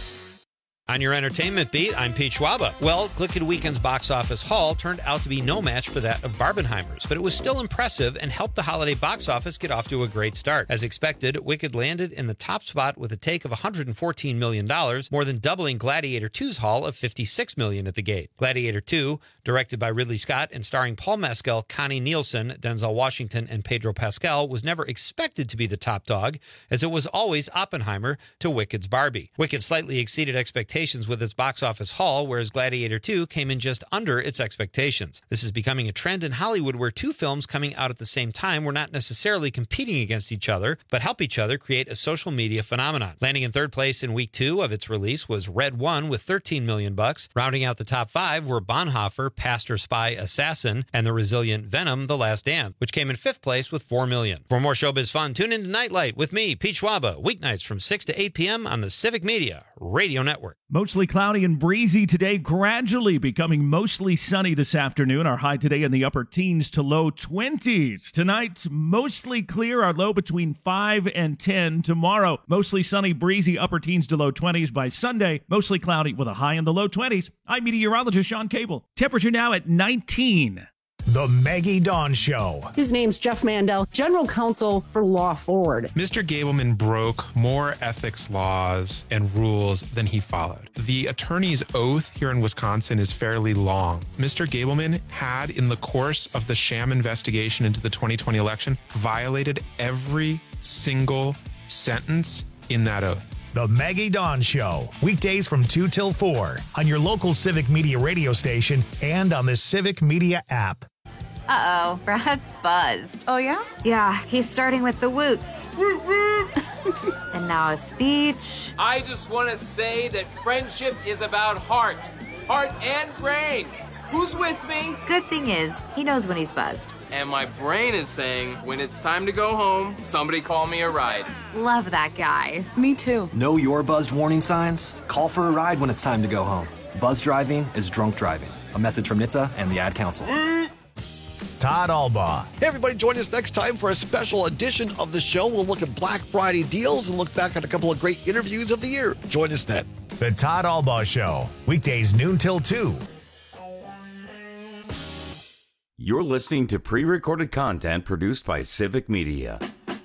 On your entertainment beat, I'm Pete Schwaba. Well, Glicked Weekend's box office haul turned out to be no match for that of Barbenheimer's, but it was still impressive and helped the holiday box office get off to a great start. As expected, Wicked landed in the top spot with a take of $114 million, more than doubling Gladiator 2's haul of $56 million at the gate. Gladiator 2, directed by Ridley Scott and starring Paul Mescal, Connie Nielsen, Denzel Washington, and Pedro Pascal, was never expected to be the top dog, as it was always Oppenheimer to Wicked's Barbie. Wicked slightly exceeded expectations with its box office haul, whereas Gladiator 2 came in just under its expectations. This is becoming a trend in Hollywood where two films coming out at the same time were not necessarily competing against each other, but help each other create a social media phenomenon. Landing in third place in week 2 of its release was Red One with $13 million. Rounding out the top 5 were Bonhoeffer, Pastor, Spy, Assassin, and the resilient Venom, The Last Dance, which came in 5th place with $4 million. For more showbiz fun, tune in to Nightlight with me, Pete Schwaba, weeknights from 6 to 8 p.m. on the Civic Media Radio Network. Mostly cloudy and breezy today, gradually becoming mostly sunny this afternoon. Our high today in the upper teens to low 20s. Tonight, mostly clear, our low between 5 and 10. Tomorrow, mostly sunny, breezy, upper teens to low 20s. By Sunday, mostly cloudy with a high in the low 20s. I'm meteorologist Sean Cable. Temperature now at 19. The Maggie Dawn Show. His name's Jeff Mandel, General Counsel for Law Forward. Mr. Gableman broke more ethics laws and rules than he followed. The attorney's oath here in Wisconsin is fairly long. Mr. Gableman had, in the course of the sham investigation into the 2020 election, violated every single sentence in that oath. The Maggie Dawn Show, weekdays from 2 till 4 on your local Civic Media radio station and on the Civic Media app. Uh-oh, Brad's buzzed. Oh, yeah? Yeah, he's starting with the woots. And now a speech. I just want to say that friendship is about heart and brain. Who's with me? Good thing is, he knows when he's buzzed. And my brain is saying, when it's time to go home, somebody call me a ride. Love that guy. Me too. Know your buzzed warning signs? Call for a ride when it's time to go home. Buzz driving is drunk driving. A message from NHTSA and the Ad Council. Todd Albaugh. Hey, everybody, join us next time for a special edition of the show. We'll look at Black Friday deals and look back at a couple of great interviews of the year. Join us then. The Todd Albaugh Show, weekdays noon till 2. You're listening to pre-recorded content produced by Civic Media.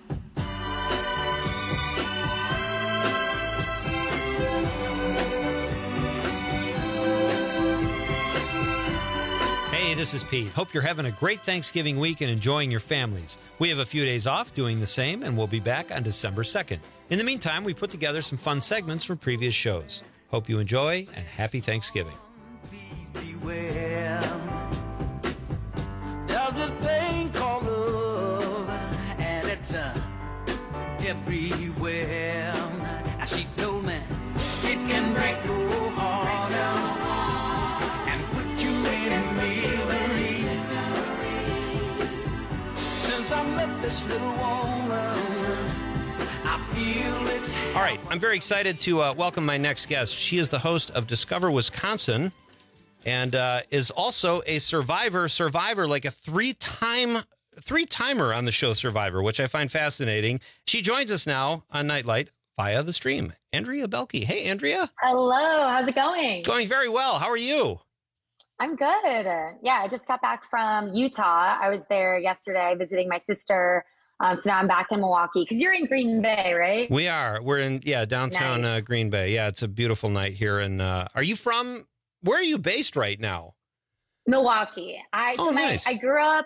Hey, this is Pete. Hope you're having a great Thanksgiving week and enjoying your families. We have a few days off doing the same, and we'll be back on December 2nd. In the meantime, we put together some fun segments from previous shows. Hope you enjoy, and happy Thanksgiving. There's this thing called love, and it's everywhere. And she told me it can break your heart and put you in misery. Since I met this little woman, I feel it's... All right, I'm very excited to welcome my next guest. She is the host of Discover Wisconsin, and is also a Survivor, like a three-timer on the show Survivor, which I find fascinating. She joins us now on Nightlight via the stream. Andrea Belke. Hey, Andrea. Hello. How's it going? It's going very well. How are you? I'm good. Yeah, I just got back from Utah. I was there yesterday visiting my sister. So now I'm back in Milwaukee because you're in Green Bay, right? We are. We're in, downtown Nice. Green Bay. Yeah, it's a beautiful night here. And are you from... Where are you based right now? Milwaukee. Nice. I grew up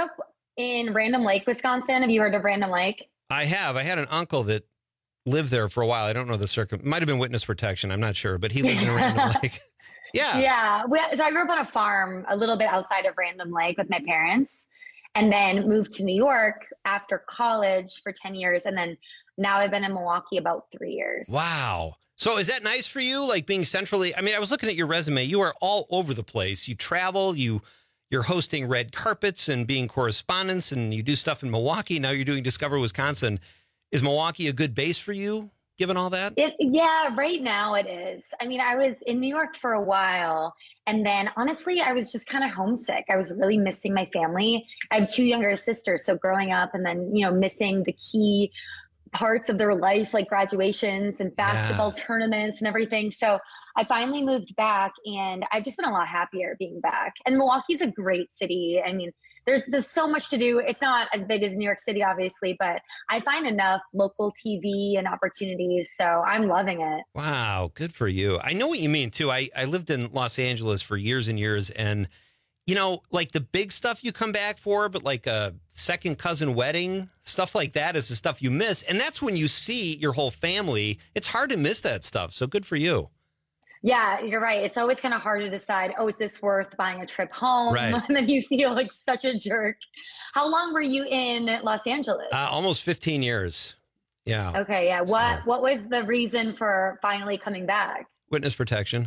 in Random Lake, Wisconsin. Have you heard of Random Lake? I have. I had an uncle that lived there for a while. I don't know the might have been witness protection. I'm not sure, but he lived in Random Lake. Yeah. Yeah. So I grew up on a farm a little bit outside of Random Lake with my parents, and then moved to New York after college for 10 years. And then now I've been in Milwaukee about 3 years. Wow. So is that nice for you? Like being centrally, I mean, I was looking at your resume. You are all over the place. You travel, you're hosting red carpets and being correspondents, and you do stuff in Milwaukee. Now you're doing Discover Wisconsin. Is Milwaukee a good base for you, given all that? Yeah, right now it is. I mean, I was in New York for a while, and then honestly, I was just kind of homesick. I was really missing my family. I have 2 younger sisters, so growing up and then, missing the key parts of their life, like graduations and basketball tournaments and everything. So I finally moved back, and I've just been a lot happier being back. And Milwaukee's a great city. I mean, there's so much to do. It's not as big as New York City, obviously, but I find enough local TV and opportunities. So I'm loving it. Wow. Good for you. I know what you mean too. I lived in Los Angeles for years and years, and like the big stuff you come back for, but like a second cousin wedding, stuff like that is the stuff you miss. And that's when you see your whole family. It's hard to miss that stuff. So good for you. Yeah, you're right. It's always kind of hard to decide, is this worth buying a trip home? Right. And then you feel like such a jerk. How long were you in Los Angeles? Almost 15 years. Yeah. Okay. Yeah. What was the reason for finally coming back? Witness protection.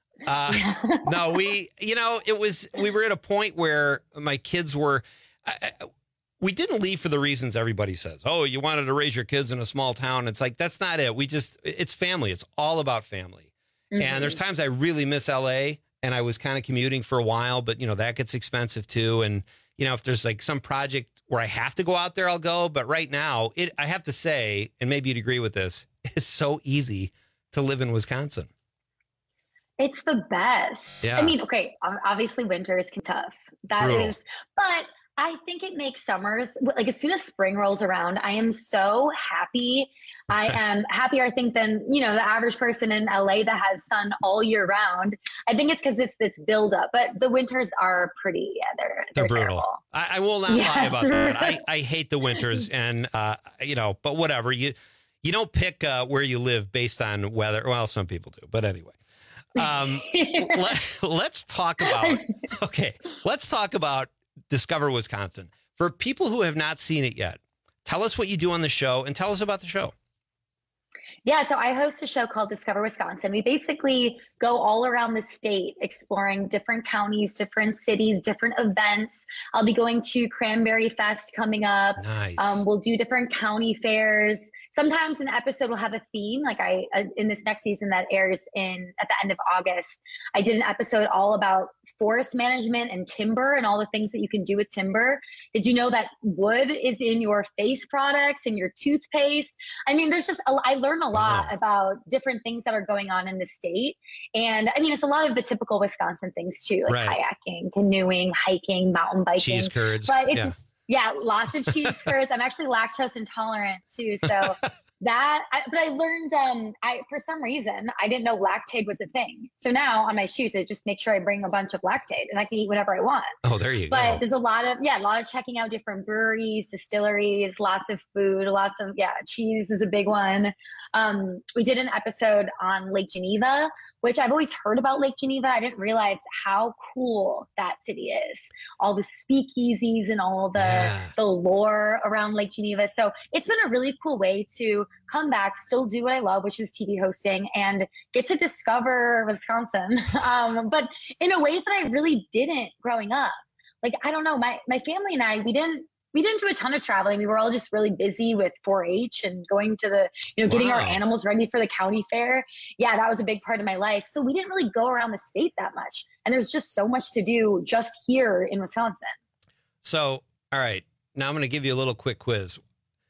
No, we were at a point where my kids were, we didn't leave for the reasons everybody says. Oh, you wanted to raise your kids in a small town. It's like, that's not it. It's family. It's all about family. Mm-hmm. And there's times I really miss LA, and I was kind of commuting for a while, but that gets expensive too. And, if there's like some project where I have to go out there, I'll go. But right now I have to say, and maybe you'd agree with this, it's so easy to live in Wisconsin. It's the best. Yeah. I mean, okay, obviously winters can be tough. Brutal. But I think it makes summers, like as soon as spring rolls around, I am so happy. I am happier, I think, than, the average person in LA that has sun all year round. I think it's because it's this buildup, but the winters are pretty, they're brutal. terrible. I will not lie about that. I hate the winters, and, but whatever. You don't pick where you live based on weather. Well, some people do, but anyway. Let's talk about Discover Wisconsin. For people who have not seen it yet, tell us what you do on the show and tell us about the show. Yeah, so I host a show called Discover Wisconsin. We basically go all around the state exploring different counties, different cities, different events. I'll be going to Cranberry Fest coming up. Nice. We'll do different county fairs. sometimes an episode will have a theme. Like in this next season that airs at the end of August, I did an episode all about forest management and timber and all the things that you can do with timber. Did you know that wood is in your face products and your toothpaste? I mean, I learned a lot about different things that are going on in the state. And I mean, it's a lot of the typical Wisconsin things too, like kayaking, canoeing, hiking, mountain biking. Cheese curds. But it's, yeah, lots of cheese curds. I'm actually lactose intolerant too. So but I learned, for some reason, I didn't know Lactaid was a thing. So now on my shoes, I just make sure I bring a bunch of Lactaid and I can eat whatever I want. Oh, there you go. But there's a lot of checking out different breweries, distilleries, lots of food, cheese is a big one. We did an episode on Lake Geneva, which I've always heard about Lake Geneva. I didn't realize how cool that city is. All the speakeasies and all the lore around Lake Geneva. So it's been a really cool way to come back, still do what I love, which is TV hosting, and get to discover Wisconsin. But in a way that I really didn't growing up. Like, I don't know, my family and I, we didn't do a ton of traveling. We were all just really busy with 4-H and going to getting our animals ready for the county fair. Yeah, that was a big part of my life. So we didn't really go around the state that much. And there's just so much to do just here in Wisconsin. So, all right, now I'm going to give you a little quick quiz.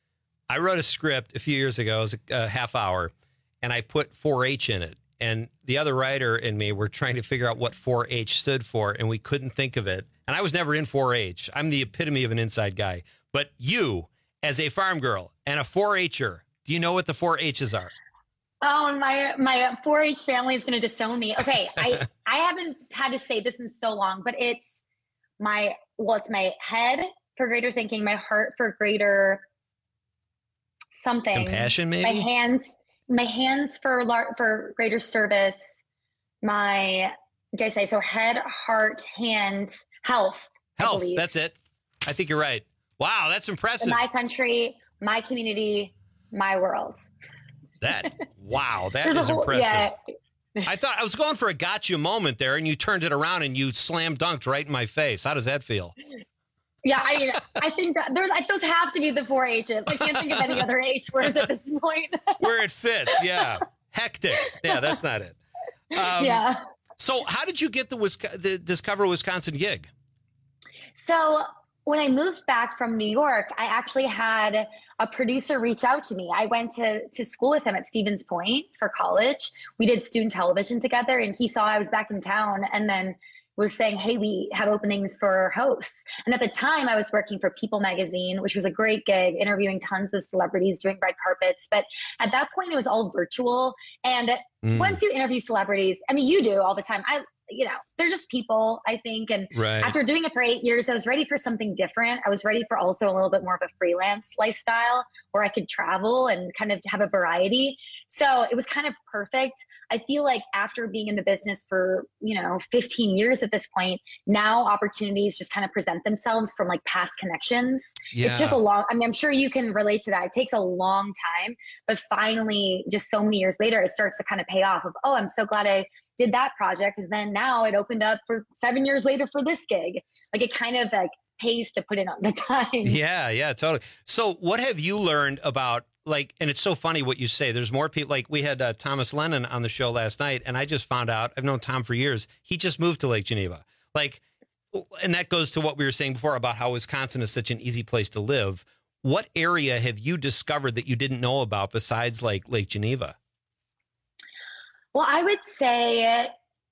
I wrote a script a few years ago. It was a half hour, and I put 4-H in it. And the other writer and me were trying to figure out what 4-H stood for, and we couldn't think of it. And I was never in 4-H. I'm the epitome of an inside guy. But you, as a farm girl and a 4-H'er, do you know what the 4-H's are? Oh, my 4-H family is going to disown me. Okay, I haven't had to say this in so long, but it's my head for greater thinking, my heart for greater something. Compassion, maybe? My hands for greater service. So head, heart, hand, health. Health, that's it. I think you're right. Wow, that's impressive. My country, my community, my world. That is impressive. Yeah. I thought I was going for a gotcha moment there, and you turned it around and you slam dunked right in my face. How does that feel? Yeah, I mean, I think that those have to be the 4-H's. I can't think of any other H words at this point. Where it fits, yeah. Hectic. Yeah, that's not it. Yeah. So how did you get the Discover Wisconsin gig? So when I moved back from New York, I actually had a producer reach out to me. I went to school with him at Stevens Point for college. We did student television together, and he saw I was back in town and then was saying, hey, we have openings for hosts. And at the time I was working for People Magazine, which was a great gig, interviewing tons of celebrities, doing red carpets. But at that point it was all virtual. And once you interview celebrities, I mean, you do all the time. They're just people, I think. And after doing it for 8 years, I was ready for something different. I was ready for also a little bit more of a freelance lifestyle where I could travel and kind of have a variety. So it was kind of perfect. I feel like after being in the business for, 15 years at this point, now opportunities just kind of present themselves from like past connections. Yeah. It took I'm sure you can relate to that. It takes a long time, but finally, just so many years later, it starts to kind of pay off of, oh, I'm so glad I did that project, because then now it opened up for 7 years later for this gig. Like it kind of like pays to put in on the time. Yeah, totally. So what have you learned about, like, and it's so funny what you say, there's more people, like we had Thomas Lennon on the show last night, and I just found out, I've known Tom for years, he just moved to Lake Geneva. Like, and that goes to what we were saying before about how Wisconsin is such an easy place to live. What area have you discovered that you didn't know about besides like Lake Geneva? Well, I would say,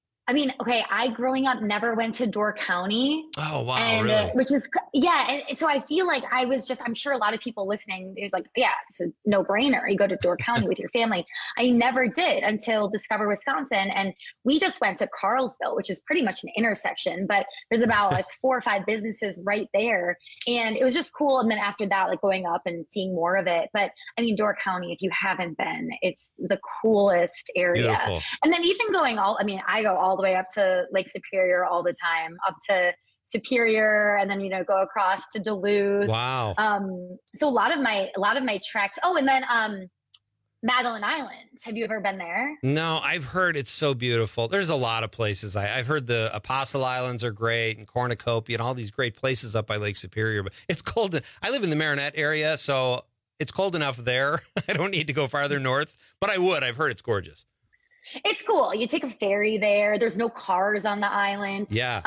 I growing up never went to Door County. Oh, wow, and, really? Which is, and so I feel like I'm sure a lot of people listening, it was like, yeah, it's a no-brainer. You go to Door County with your family. I never did until Discover Wisconsin. And we just went to Carlsville, which is pretty much an intersection, but there's about like 4 or 5 businesses right there. And it was just cool. And then after that, like going up and seeing more of it. But I mean, Door County, if you haven't been, it's the coolest area. Beautiful. And then even I go all the way up to Lake Superior all the time, up to Superior, and then go across to Duluth. Wow. So a lot of my treks. Oh, and then Madeline Island. Have you ever been there? No, I've heard it's so beautiful. There's a lot of places. I've heard the Apostle Islands are great, and Cornucopia, and all these great places up by Lake Superior. But it's cold. I live in the Marinette area, so it's cold enough there. I don't need to go farther north, but I would. I've heard it's gorgeous. It's cool. You take a ferry there. There's no cars on the island. Yeah.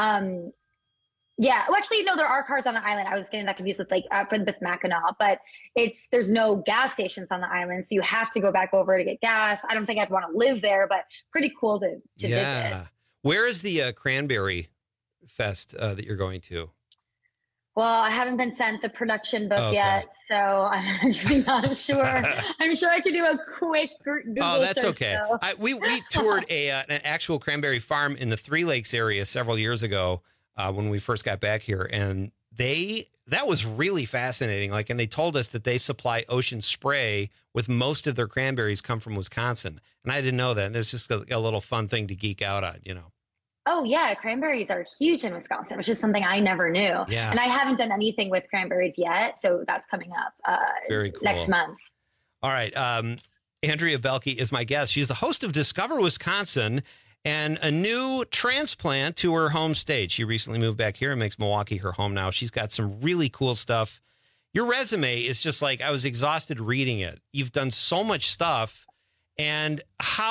Yeah. Well, actually, no, there are cars on the island. I was getting that confused with with Mackinac, but there's no gas stations on the island. So you have to go back over to get gas. I don't think I'd want to live there, but pretty cool to visit. Where is the Cranberry Fest that you're going to? Well, I haven't been sent the production book yet, so I'm actually not sure. I'm sure I could do a quick Google that's search, okay. though. We toured an actual cranberry farm in the Three Lakes area several years ago when we first got back here, and that was really fascinating. And they told us that they supply Ocean Spray with most of their cranberries come from Wisconsin, and I didn't know that. And it's just a little fun thing to geek out on, Oh, yeah. Cranberries are huge in Wisconsin, which is something I never knew. Yeah. And I haven't done anything with cranberries yet. So that's coming up Very cool. next month. All right. Andrea Belke is my guest. She's the host of Discover Wisconsin and a new transplant to her home state. She recently moved back here and makes Milwaukee her home now. She's got some really cool stuff. Your resume is just I was exhausted reading it. You've done so much stuff. And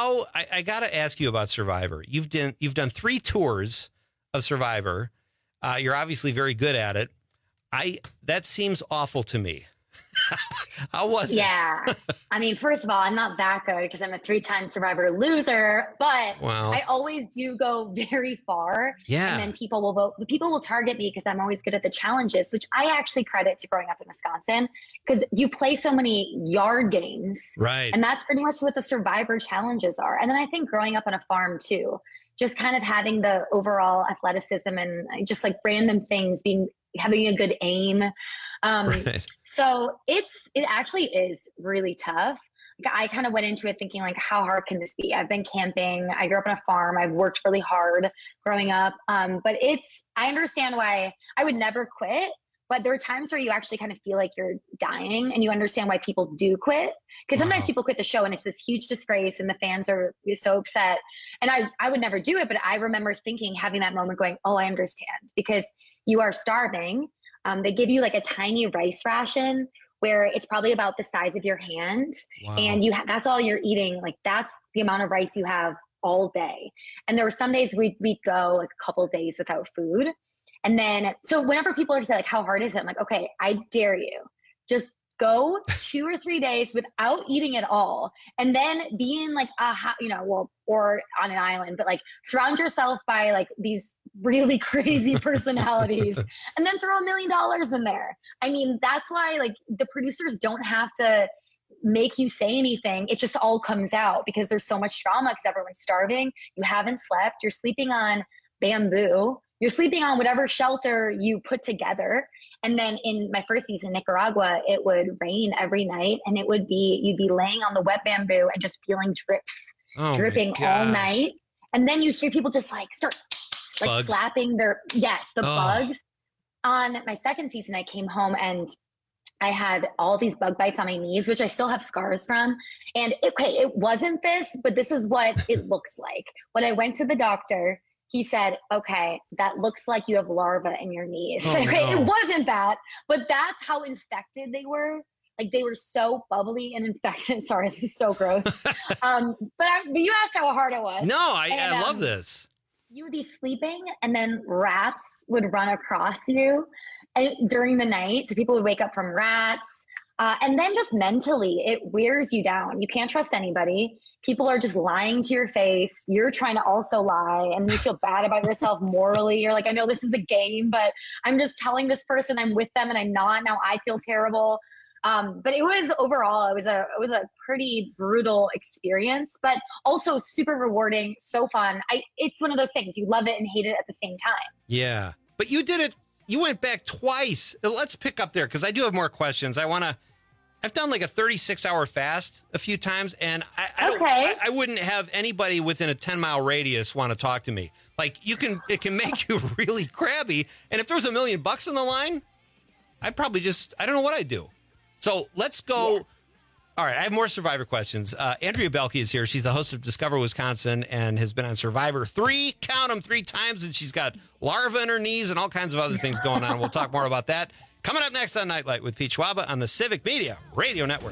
I got to ask you about Survivor. You've done 3 tours of Survivor. You're obviously very good at it. That seems awful to me. How was it? Yeah. I mean, first of all, I'm not that good because I'm a 3-time Survivor loser, but Wow. I always do go very far. Yeah. And then people will vote. The people will target me because I'm always good at the challenges, which I actually credit to growing up in Wisconsin because you play so many yard games. Right. And that's pretty much what the Survivor challenges are. And then I think growing up on a farm too, just kind of having the overall athleticism and just random things, having a good aim. Right. So it actually is really tough. I kind of went into it thinking how hard can this be? I've been camping. I grew up on a farm. I've worked really hard growing up. But I understand why I would never quit, but there are times where you actually kind of feel like you're dying and you understand why people do quit. Because sometimes people quit the show and it's this huge disgrace and the fans are so upset. And I would never do it, but I remember having that moment going, oh, I understand, because you are starving. They give you a tiny rice ration where it's probably about the size of your hand. Wow. And that's all you're eating. That's the amount of rice you have all day. And there were some days we'd go a couple of days without food. And then, so whenever people are saying how hard is it? I'm like, okay, I dare you. Just go 2 or 3 days without eating at all. And then be in or on an island, but surround yourself by these really crazy personalities and then throw $1 million in there. I mean, that's why the producers don't have to make you say anything. It just all comes out because there's so much drama because everyone's starving. You haven't slept. You're sleeping on bamboo. You're sleeping on whatever shelter you put together. And then in my first season in Nicaragua, it would rain every night and you'd be laying on the wet bamboo and just feeling dripping all night. And then you hear people just start bugs. slapping the bugs. On my second season, I came home and I had all these bug bites on my knees, which I still have scars from. And it wasn't this, but this is what it looks like. When I went to the doctor, he said, okay, that looks like you have larvae in your knees. Oh, no. It wasn't that, but that's how infected they were. They were so bubbly and infected. Sorry, this is so gross. But you asked how hard it was. No, I love this. You would be sleeping and then rats would run across you during the night. So people would wake up from rats. And then just mentally, it wears you down. You can't trust anybody. People are just lying to your face. You're trying to also lie and you feel bad about yourself morally. You're I know this is a game, but I'm just telling this person I'm with them and I'm not. Now I feel terrible. But it was overall, it was a pretty brutal experience, but also super rewarding, so fun. It's one of those things you love it and hate it at the same time. Yeah, but you did it. You went back twice. Let's pick up there because I do have more questions. I've done a 36-hour fast a few times, and I wouldn't have anybody within a 10-mile radius want to talk to me. It can make you really crabby. And if there was $1 million on the line, I'd probably I don't know what I'd do. So let's go. Yeah. All right, I have more Survivor questions. Andrea Belke is here. She's the host of Discover Wisconsin and has been on Survivor 3 times, and she's got larvae in her knees and all kinds of other things going on. We'll talk more about that Coming up next on Nightlight with Pete Schwaba on the Civic Media Radio Network.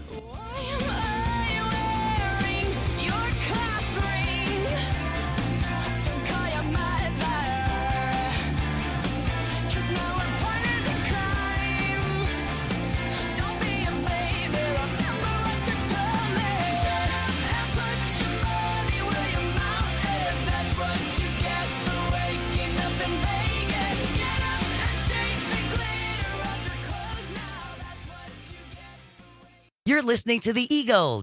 You're listening to The Eagle,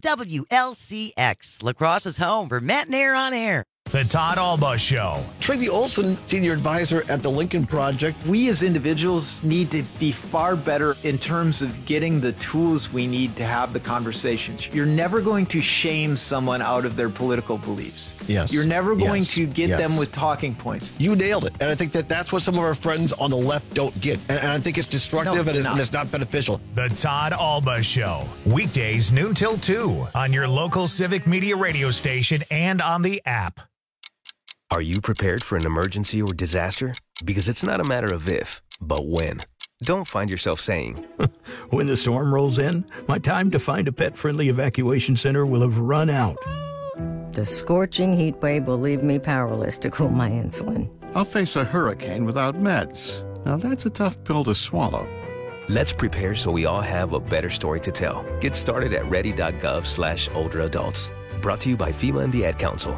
WLCX, La Crosse's home for Matt and Air on Air. The Todd Alba Show. Travi Olson, Senior Advisor at the Lincoln Project. We as individuals need to be far better in terms of getting the tools we need to have the conversations. You're never going to shame someone out of their political beliefs. Yes. You're never going to get them with talking points. You nailed it. And I think that that's what some of our friends on the left don't get. And I think it's destructive and it's not beneficial. The Todd Alba Show. Weekdays noon till 2 on your local Civic Media radio station and on the app. Are you prepared for an emergency or disaster? Because it's not a matter of if, but when. Don't find yourself saying, when the storm rolls in, my time to find a pet-friendly evacuation center will have run out. The scorching heat wave will leave me powerless to cool my insulin. I'll face a hurricane without meds. Now that's a tough pill to swallow. Let's prepare so we all have a better story to tell. Get started at ready.gov/older adults. Brought to you by FEMA and the Ad Council.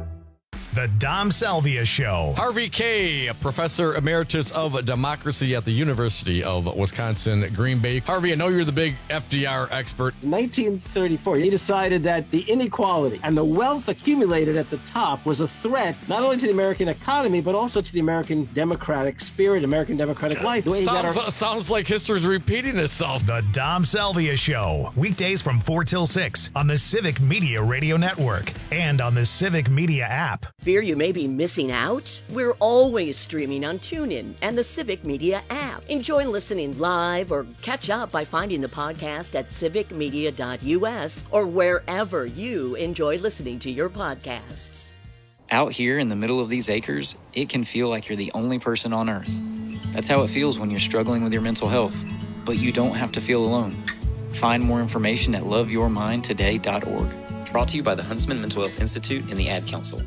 The Dom Salvia Show. Harvey Kaye, a professor emeritus of democracy at the University of Wisconsin, Green Bay. Harvey, I know you're the big FDR expert. In 1934, he decided that the inequality and the wealth accumulated at the top was a threat not only to the American economy, but also to the American democratic spirit, American democratic life. Sounds like history's repeating itself. The Dom Salvia Show. Weekdays from 4 till 6 on the Civic Media Radio Network and on the Civic Media app. Fear you may be missing out? We're always streaming on TuneIn and the Civic Media app. Enjoy listening live or catch up by finding the podcast at civicmedia.us or wherever you enjoy listening to your podcasts. Out here in the middle of these acres, it can feel like you're the only person on Earth. That's how it feels when you're struggling with your mental health. But you don't have to feel alone. Find more information at loveyourmindtoday.org. Brought to you by the Huntsman Mental Health Institute and the Ad Council.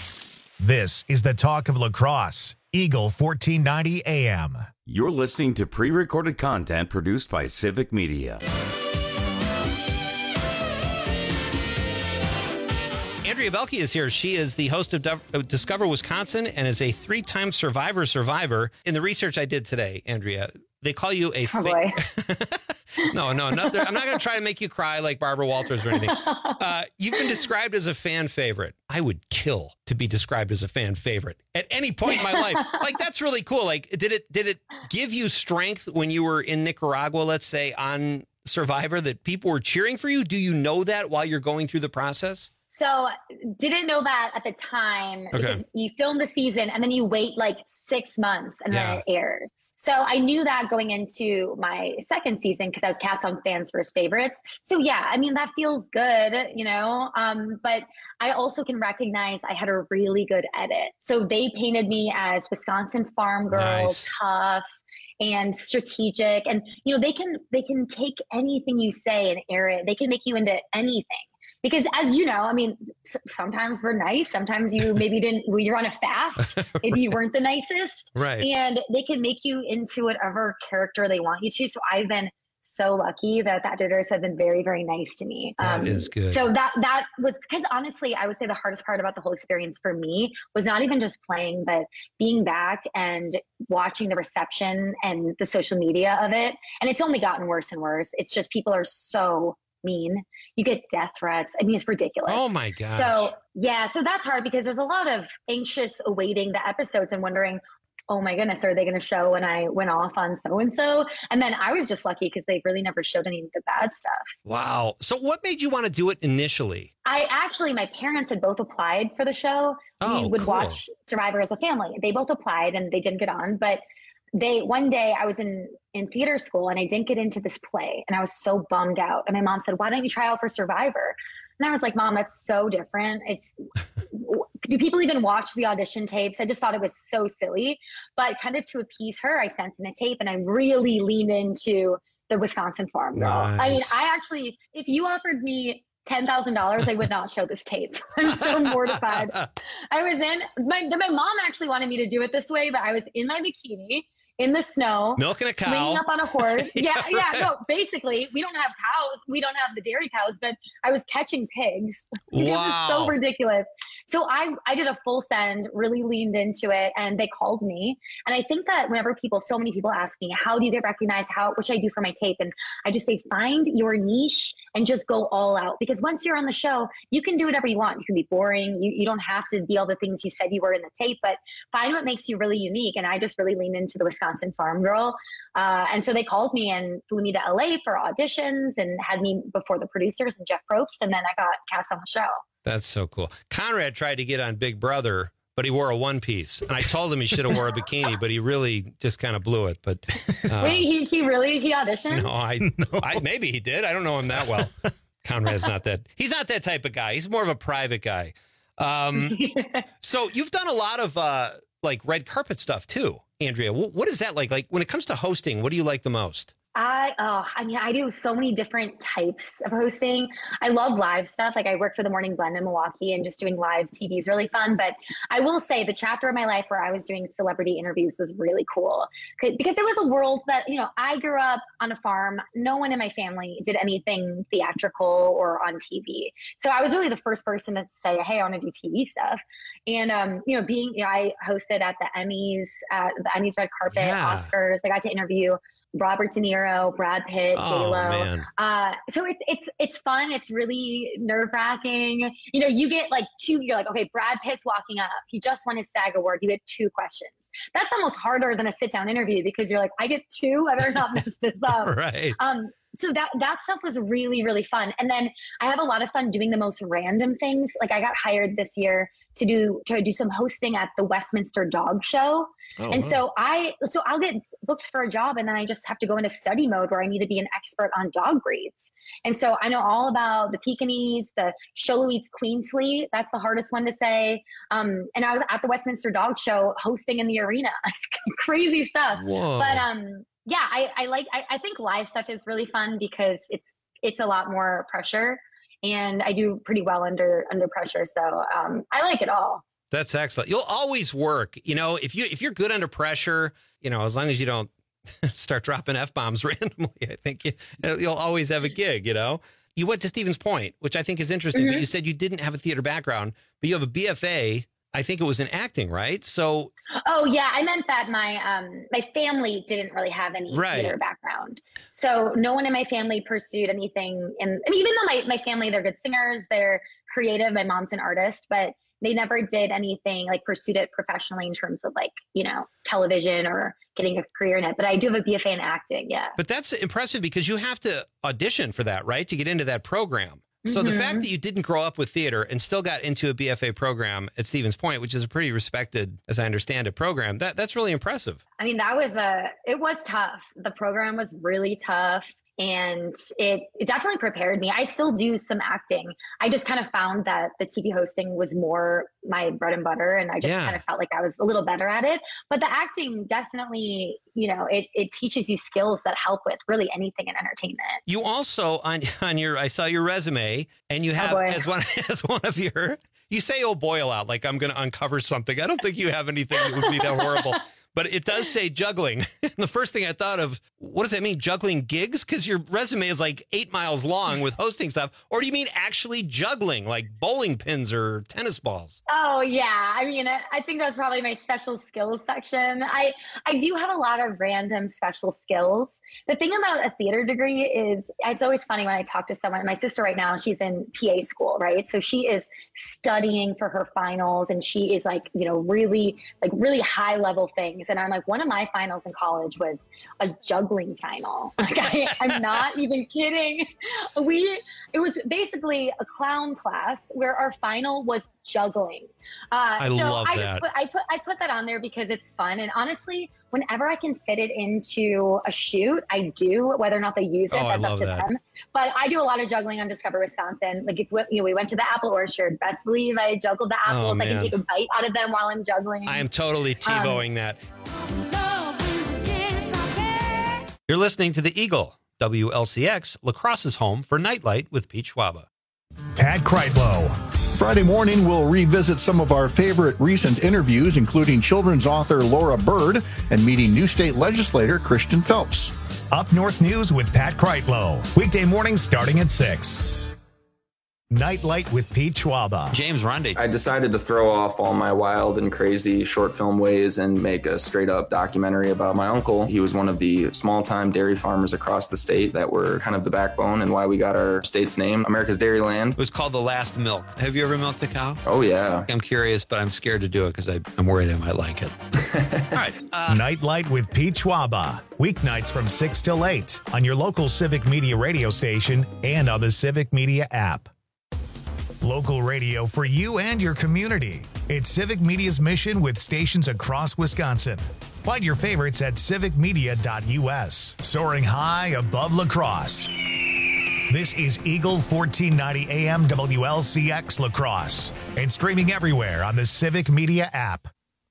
This is the talk of La Crosse, Eagle 1490 AM. You're listening to pre-recorded content produced by Civic Media. Andrea Belke is here. She is the host of Discover Wisconsin and is a 3-time survivor. In the research I did today, Andrea, they call you a boy. No, I'm not going to try and make you cry like Barbara Walters or anything. You've been described as a fan favorite. I would kill to be described as a fan favorite at any point in my life. Like, that's really cool. Like, did it give you strength when you were in Nicaragua, let's say, on Survivor, that people were cheering for you? Do you know that while you're going through the process? So didn't know that at the time because you film the season and then you wait like 6 months and then it airs. So I knew that going into my second season because I was cast on Fans First Favorites. So yeah, I mean, that feels good, you know, but I also can recognize I had a really good edit. So they painted me as Wisconsin farm girl, tough and strategic. And, you know, they can take anything you say and air it. They can make you into anything. Because as you know, I mean, sometimes we're nice. Sometimes you maybe you're on a fast. Maybe you weren't the nicest. Right. And they can make you into whatever character they want you to. So I've been so lucky that editors have been very, very nice to me. That is good. So that was, because honestly, I would say the hardest part about the whole experience for me was not even just playing, but being back and watching the reception and the social media of it. And it's only gotten worse and worse. It's just people are so mean. You get death threats. I mean, it's ridiculous. Oh my gosh. So yeah, so that's hard because there's a lot of anxious awaiting the episodes and wondering, oh my goodness, are they going to show when I went off on so-and-so? And then I was just lucky because they really never showed any of the bad stuff. Wow. So what made you want to do it initially? My parents had both applied for the show. Oh, we would cool. watch Survivor as a family. They both applied and they didn't get on, but one day I was in theater school and I didn't get into this play and I was so bummed out. And my mom said, why don't you try out for Survivor? And I was like, Mom, that's so different. do people even watch the audition tapes? I just thought it was so silly. But kind of to appease her, I sent in a tape, and I really leaned into the Wisconsin Farm Girl. Nice. I mean, I actually, if you offered me $10,000, I would not show this tape. I'm so mortified. I was my mom actually wanted me to do it this way, but I was in my bikini in the snow, milking a cow, swinging up on a horse. Yeah, Right. yeah. No, basically, we don't have cows. We don't have the dairy cows, but I was catching pigs. This Wow. is so ridiculous. So I did a full send, really leaned into it, and they called me. And I think that whenever so many people ask me, how do you get recognized? What should I do for my tape? And I just say, find your niche and just go all out. Because once you're on the show, you can do whatever you want. You can be boring. You don't have to be all the things you said you were in the tape, but find what makes you really unique. And I just really leaned into the Wisconsin Farm Girl. And so they called me and flew me to LA for auditions and had me before the producers and Jeff Probst. And then I got cast on the show. That's so cool. Conrad tried to get on Big Brother, but he wore a one piece. And I told him he should have wore a bikini, but he really just kind of blew it. But Wait, he auditioned? No, maybe he did. I don't know him that well. Conrad's he's not that type of guy. He's more of a private guy. So you've done a lot of like red carpet stuff too, Andrea. What is that like? Like when it comes to hosting, what do you like the most? I do so many different types of hosting. I love live stuff. Like I work for the Morning Blend in Milwaukee, and just doing live TV is really fun. But I will say the chapter of my life where I was doing celebrity interviews was really cool because it was a world that, I grew up on a farm. No one in my family did anything theatrical or on TV. So I was really the first person to say, hey, I want to do TV stuff. And, I hosted at the Emmys red carpet, Oscars. I got to interview Robert De Niro, Brad Pitt, J-Lo. So it's fun. It's really nerve wracking. You get you're like, okay, Brad Pitt's walking up. He just won his SAG award. You get 2 questions. That's almost harder than a sit down interview because you're like, I get 2. I better not mess this up. Right. So that stuff was really, really fun. And then I have a lot of fun doing the most random things. Like I got hired this year to do some hosting at the Westminster Dog Show. So I'll get booked for a job, and then I just have to go into study mode where I need to be an expert on dog breeds. And so I know all about the Pekingese, the Sholowites Queensley. That's the hardest one to say. And I was at the Westminster Dog Show hosting in the arena. Crazy stuff. Whoa. But I think live stuff is really fun because it's a lot more pressure, and I do pretty well under pressure. So I like it all. That's excellent. You'll always work. If you're good under pressure, as long as you don't start dropping F-bombs randomly, I think you'll always have a gig, You went to Stevens Point, which I think is interesting, but you said you didn't have a theater background, but you have a BFA. I think it was in acting, right? So. Oh yeah, I meant that my family didn't really have any theater background, so no one in my family pursued anything. Even though my family, they're good singers, they're creative. My mom's an artist, but they never did anything pursued it professionally in terms of television or getting a career in it. But I do have a BFA in acting. Yeah. But that's impressive because you have to audition for that, right? To get into that program. So the fact that you didn't grow up with theater and still got into a BFA program at Stevens Point, which is a pretty respected, as I understand it, program, that's really impressive. I mean, it was tough. The program was really tough. And it definitely prepared me. I still do some acting. I just kind of found that the TV hosting was more my bread and butter. And I just kind of felt like I was a little better at it. But the acting definitely, it teaches you skills that help with really anything in entertainment. You also, I saw your resume, and you have as one of your, you say, oh boy, a lot, like I'm going to uncover something. I don't think you have anything that would be that horrible. But it does say juggling. The first thing I thought of, what does that mean? Juggling gigs? Because your resume is 8 miles long with hosting stuff. Or do you mean actually juggling, like bowling pins or tennis balls? Oh, yeah. I mean, I think that's probably my special skills section. I do have a lot of random special skills. The thing about a theater degree is it's always funny when I talk to someone. My sister right now, she's in PA school, right? So she is studying for her finals, and she is really high level things. And I'm like, one of my finals in college was a jug juggling final. Like I'm not even kidding. It was basically a clown class where our final was juggling. I love that. I put that on there because it's fun. And honestly, whenever I can fit it into a shoot, I do. Whether or not they use it, that's up to them. But I do a lot of juggling on Discover Wisconsin. Like if we went to the apple orchard, best believe I juggled the apples. I can take a bite out of them while I'm juggling. I am totally TiVoing that. You're listening to The Eagle, WLCX, La Crosse's home for Nightlight with Pete Schwaba. Pat Kreitlow. Friday morning, we'll revisit some of our favorite recent interviews, including children's author Laura Bird and meeting new state legislator Christian Phelps. Up North News with Pat Kreitlow. Weekday mornings starting at 6. Nightlight with Pete Schwaba. James Runde. I decided to throw off all my wild and crazy short film ways and make a straight up documentary about my uncle. He was one of the small time dairy farmers across the state that were kind of the backbone and why we got our state's name, America's Dairyland. It was called The Last Milk. Have you ever milked a cow? Oh, yeah. I'm curious, but I'm scared to do it because I'm worried I might like it. All right. Nightlight with Pete Schwaba. Weeknights from 6 till 8 on your local Civic Media radio station and on the Civic Media app. Local radio for you and your community. It's Civic Media's mission with stations across Wisconsin. Find your favorites at civicmedia.us. Soaring high above La Crosse. This is Eagle 1490 AM WLCX La Crosse and streaming everywhere on the Civic Media app.